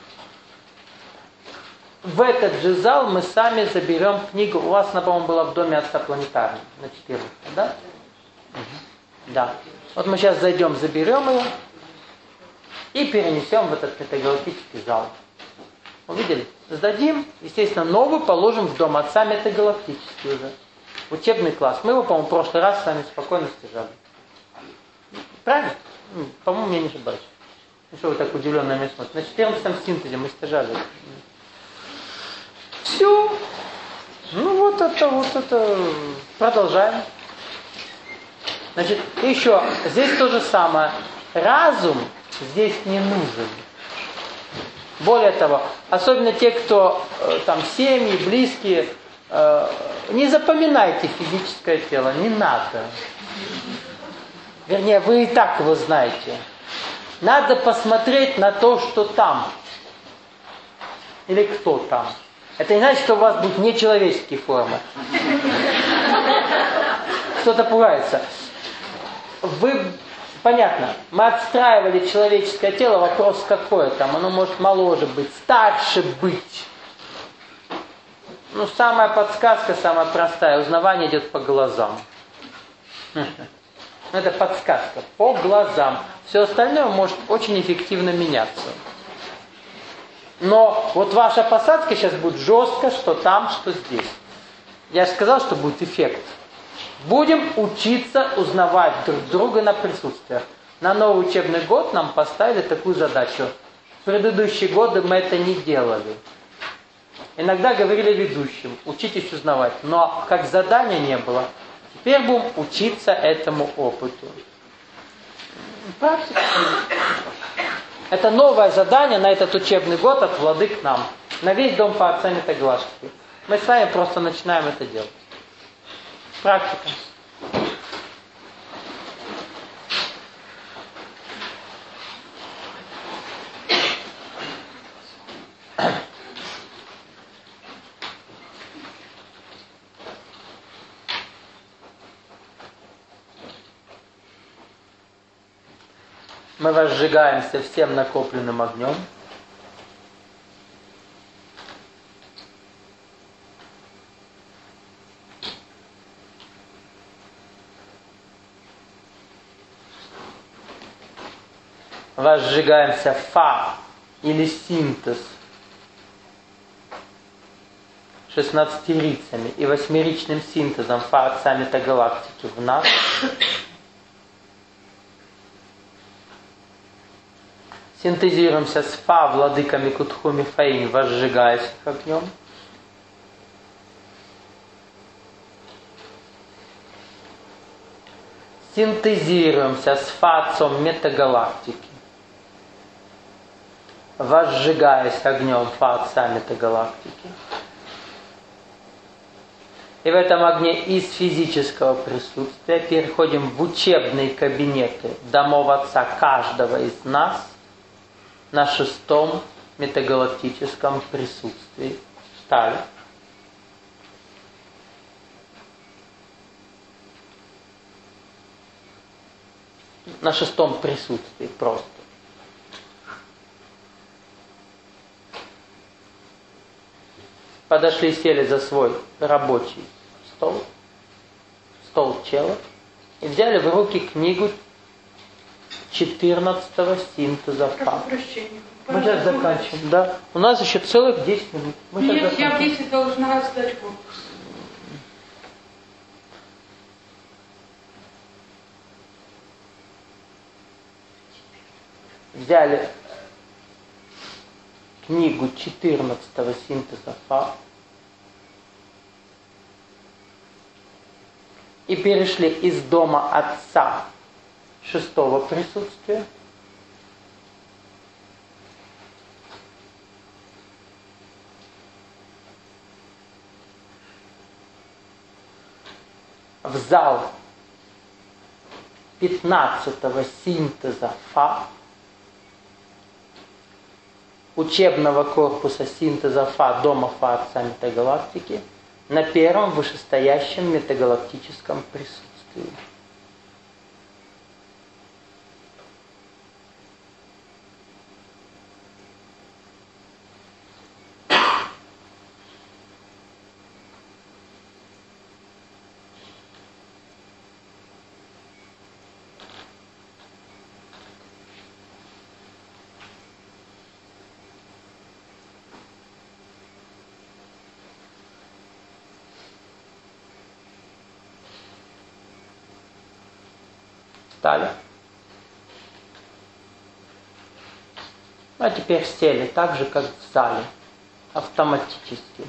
В этот же зал мы сами заберем книгу. У вас, по-моему, была в доме Отца планетарный, на 14, да? Угу. Да. Вот мы сейчас зайдем, заберем ее и перенесем в этот метагалактический зал. Увидели? сдадим, естественно, новый положим в дом отца метагалактический уже. Учебный класс. Мы его, по-моему, в прошлый раз с вами спокойно стяжали. Правильно? По-моему, я не ошибаюсь. Ну что вы так удивленно на меня смотрите? На 14-м синтезе мы стяжали. Все. Ну вот это. Продолжаем. Значит, еще, здесь то же самое. Разум здесь не нужен. Более того, особенно те, кто там семьи, близкие, не запоминайте физическое тело, не надо. Вернее, вы и так его знаете. Надо посмотреть на то, что там. Или кто там. Это не значит, что у вас будут нечеловеческие формы. Кто-то пугается. Понятно, мы отстраивали человеческое тело, вопрос какой там. Оно может моложе быть, старше быть. Ну, самая подсказка, самая простая. Узнавание идет по глазам. Это подсказка. По глазам. Все остальное может очень эффективно меняться. Но вот ваша посадка сейчас будет жестко, что там, что здесь. Я же сказал, что будет эффект. Будем учиться узнавать друг друга на присутствиях. На новый учебный год нам поставили такую задачу. В предыдущие годы мы это не делали. Иногда говорили ведущим, учитесь узнавать. Но как задания не было. Теперь будем учиться этому опыту. Практика. Это новое задание на этот учебный год от владык нам. На весь дом по отца Метагалактики. Мы с вами просто начинаем это делать. Практика. Мы возжигаемся всем накопленным огнем. Возжигаемся фа или синтез 16-рицами и 8-ричным синтезом фа отца метагалактики в нас. Синтезируемся с фа владыками Кутхуми Фаинь, возжигаясь их огнем. Синтезируемся с фа отцом метагалактики, возжигаясь огнем фа отца метагалактики. И в этом огне из физического присутствия переходим в учебные кабинеты домов отца каждого из нас на 6-м метагалактическом присутствии. Встали. На 6-м присутствии просто. Подошли, сели за свой рабочий стол чела, и взяли в руки книгу 14-го синтеза фа. Мы сейчас заканчиваем, да? У нас еще целых 10 минут. Нет, я в 10 должна сдать корпус. Взяли книгу 14-го синтеза фа и перешли из дома отца 6-го присутствия в зал 15-го синтеза фа, учебного корпуса синтеза фа дома фа отца метагалактики, на 1-м вышестоящем метагалактическом присутствии. Встали. А теперь сели так же, как в зале. Автоматически.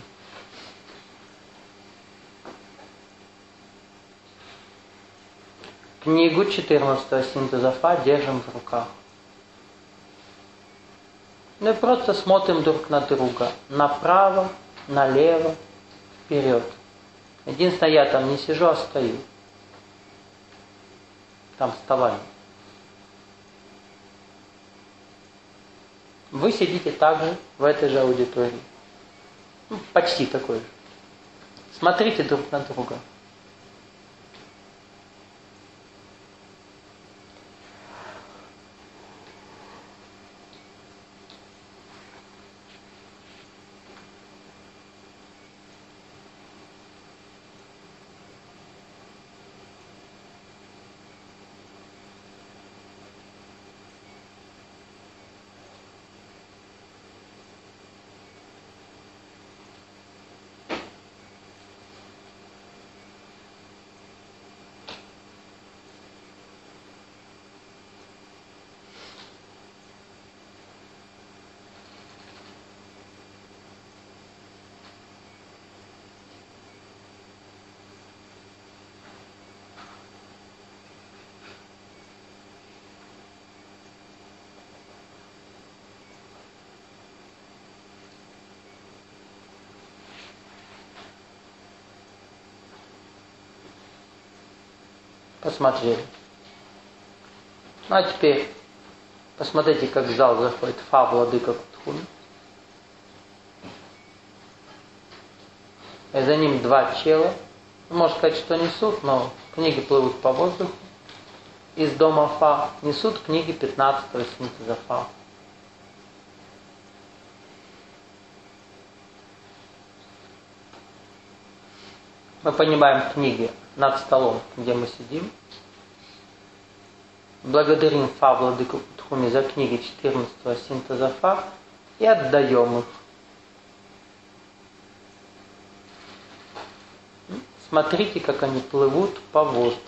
Книгу 14-го синтеза Фа держим в руках. Ну и просто смотрим друг на друга. Направо, налево, вперед. Единственное, я там не сижу, а стою. Там вставание. Вы сидите также в этой же аудитории. Ну, почти такой же. Смотрите друг на друга. Посмотрели. Ну а теперь посмотрите, как в зал заходит Фа, владыка Кутхуми. И за ним два чела. Можно сказать, что несут, но книги плывут по воздуху. Из дома Фа несут книги 15-го синтеза Фа. Мы понимаем книги над столом, где мы сидим. Благодарим Фа, владыку Кутхуми, за книги 14-го синтеза Фа и отдаем их. Смотрите, как они плывут по воздуху.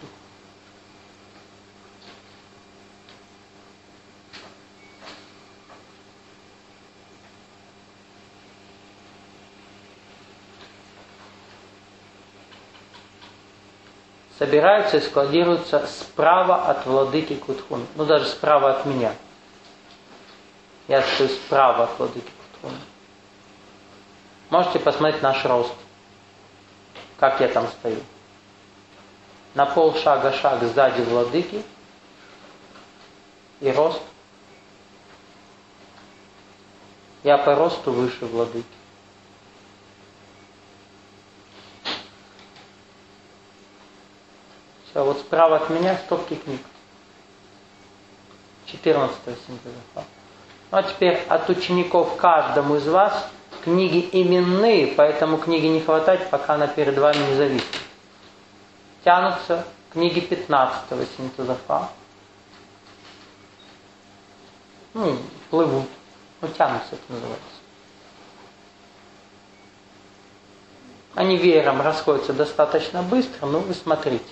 Собираются и складируются справа от владыки Кутхуми. Ну, даже справа от меня. Я стою справа от владыки Кутхуми. Можете посмотреть наш рост. Как я там стою. На полшага шаг сзади владыки. И рост. Я по росту выше владыки. Все, вот справа от меня стопки книг. 14-го синтеза Фа. Ну а теперь от учеников каждому из вас книги именные, поэтому книги не хватает, пока она перед вами не зависит. Тянутся книги 15-го синтеза Фа. Ну, плывут. Ну, тянутся, это называется. Они веером расходятся достаточно быстро, но вы смотрите.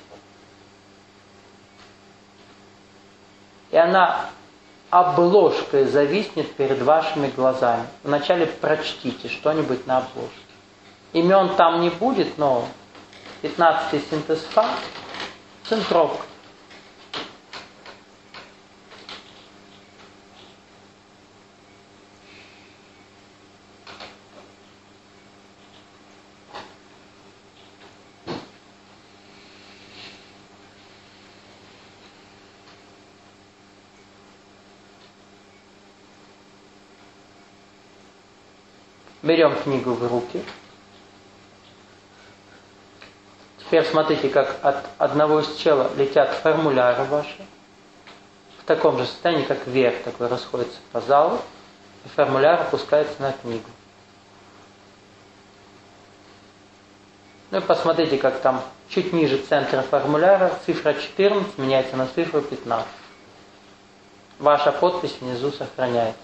И она обложкой зависнет перед вашими глазами. Вначале прочтите что-нибудь на обложке. Имен там не будет, но 15-й синтез Фа, центровка. Берем книгу в руки. Теперь смотрите, как от одного из чела летят формуляры ваши. В таком же состоянии, как вверх такой расходится по залу. И формуляр опускается на книгу. Ну и посмотрите, как там чуть ниже центра формуляра цифра 14 меняется на цифру 15. Ваша подпись внизу сохраняется.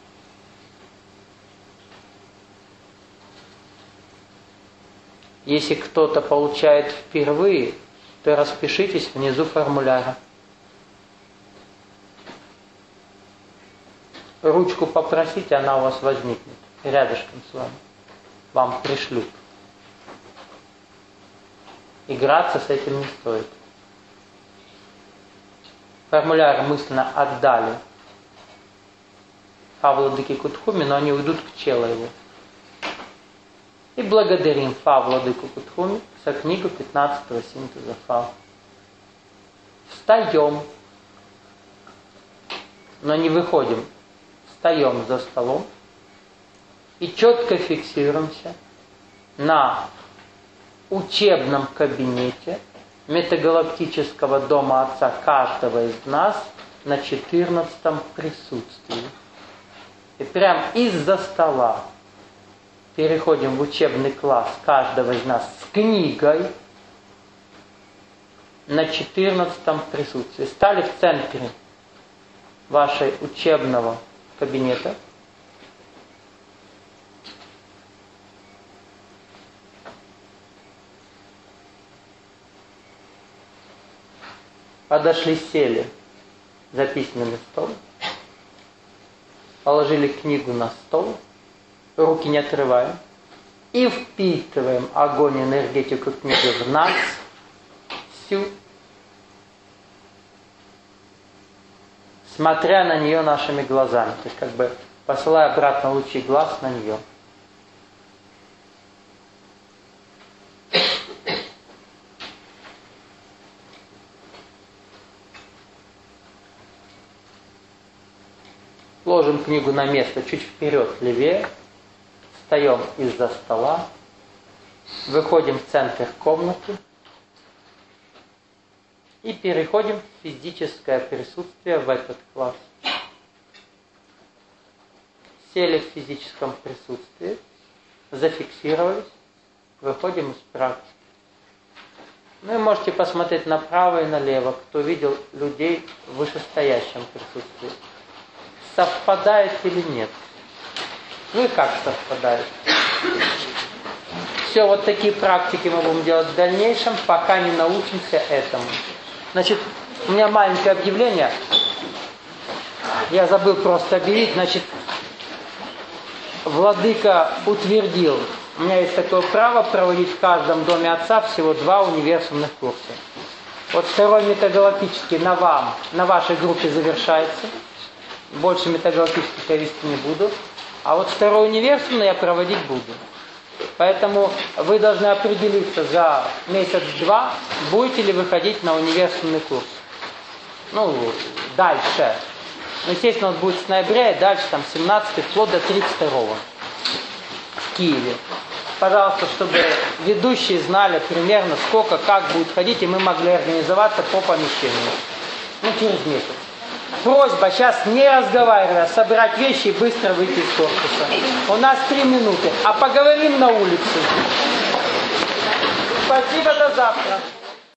Если кто-то получает впервые, то распишитесь внизу формуляра. ручку попросите, она у вас возникнет рядышком с вами. Вам пришлют. Играться с этим не стоит. Формуляр мысленно отдали Фа Владыки Кутхуми, но они уйдут к Челаеву. И благодарим Фа Владыку Кутхуми за книгу 15-го синтеза Фа. Встаем, но не выходим. Встаем за столом и четко фиксируемся на учебном кабинете метагалактического дома Отца каждого из нас на 14-м присутствии. И прям из-за стола переходим в учебный класс каждого из нас с книгой на 14-м присутствии. Стали в центре вашего учебного кабинета. Подошли, сели за письменный стол, положили книгу на стол, руки не отрываем и впитываем огонь и энергетику книги в нас всю, смотря на нее нашими глазами, то есть как бы посылая обратно лучи глаз на нее. Ложим книгу на место чуть вперед, левее. Встаем из-за стола. Выходим в центр комнаты. И переходим в физическое присутствие в этот класс. Сели в физическом присутствии. Зафиксировались. Выходим из практики. Ну и можете посмотреть направо и налево, кто видел людей в вышестоящем присутствии. Совпадает или нет? Ну и как совпадает? Все, вот такие практики мы будем делать в дальнейшем, пока не научимся этому. Значит, у меня маленькое объявление. Я забыл просто объявить. Значит, Владыка утвердил, у меня есть такое право проводить в каждом доме Отца всего 2 универсумных курса. Вот второй метагалактический на вашей группе завершается. Больше метагалактических я вести не буду. А вот второй универсум я проводить буду. Поэтому вы должны определиться за месяц-два, будете ли выходить на универсумный курс. Ну, дальше. Ну, естественно, он будет с ноября и дальше, там, 17 вплоть до 32-го в Киеве. Пожалуйста, чтобы ведущие знали примерно сколько, как будет ходить, и мы могли организоваться по помещению. Ну, через месяц. Просьба сейчас не разговаривая, собрать вещи и быстро выйти из корпуса. У нас 3 минуты, а поговорим на улице. Спасибо, до завтра.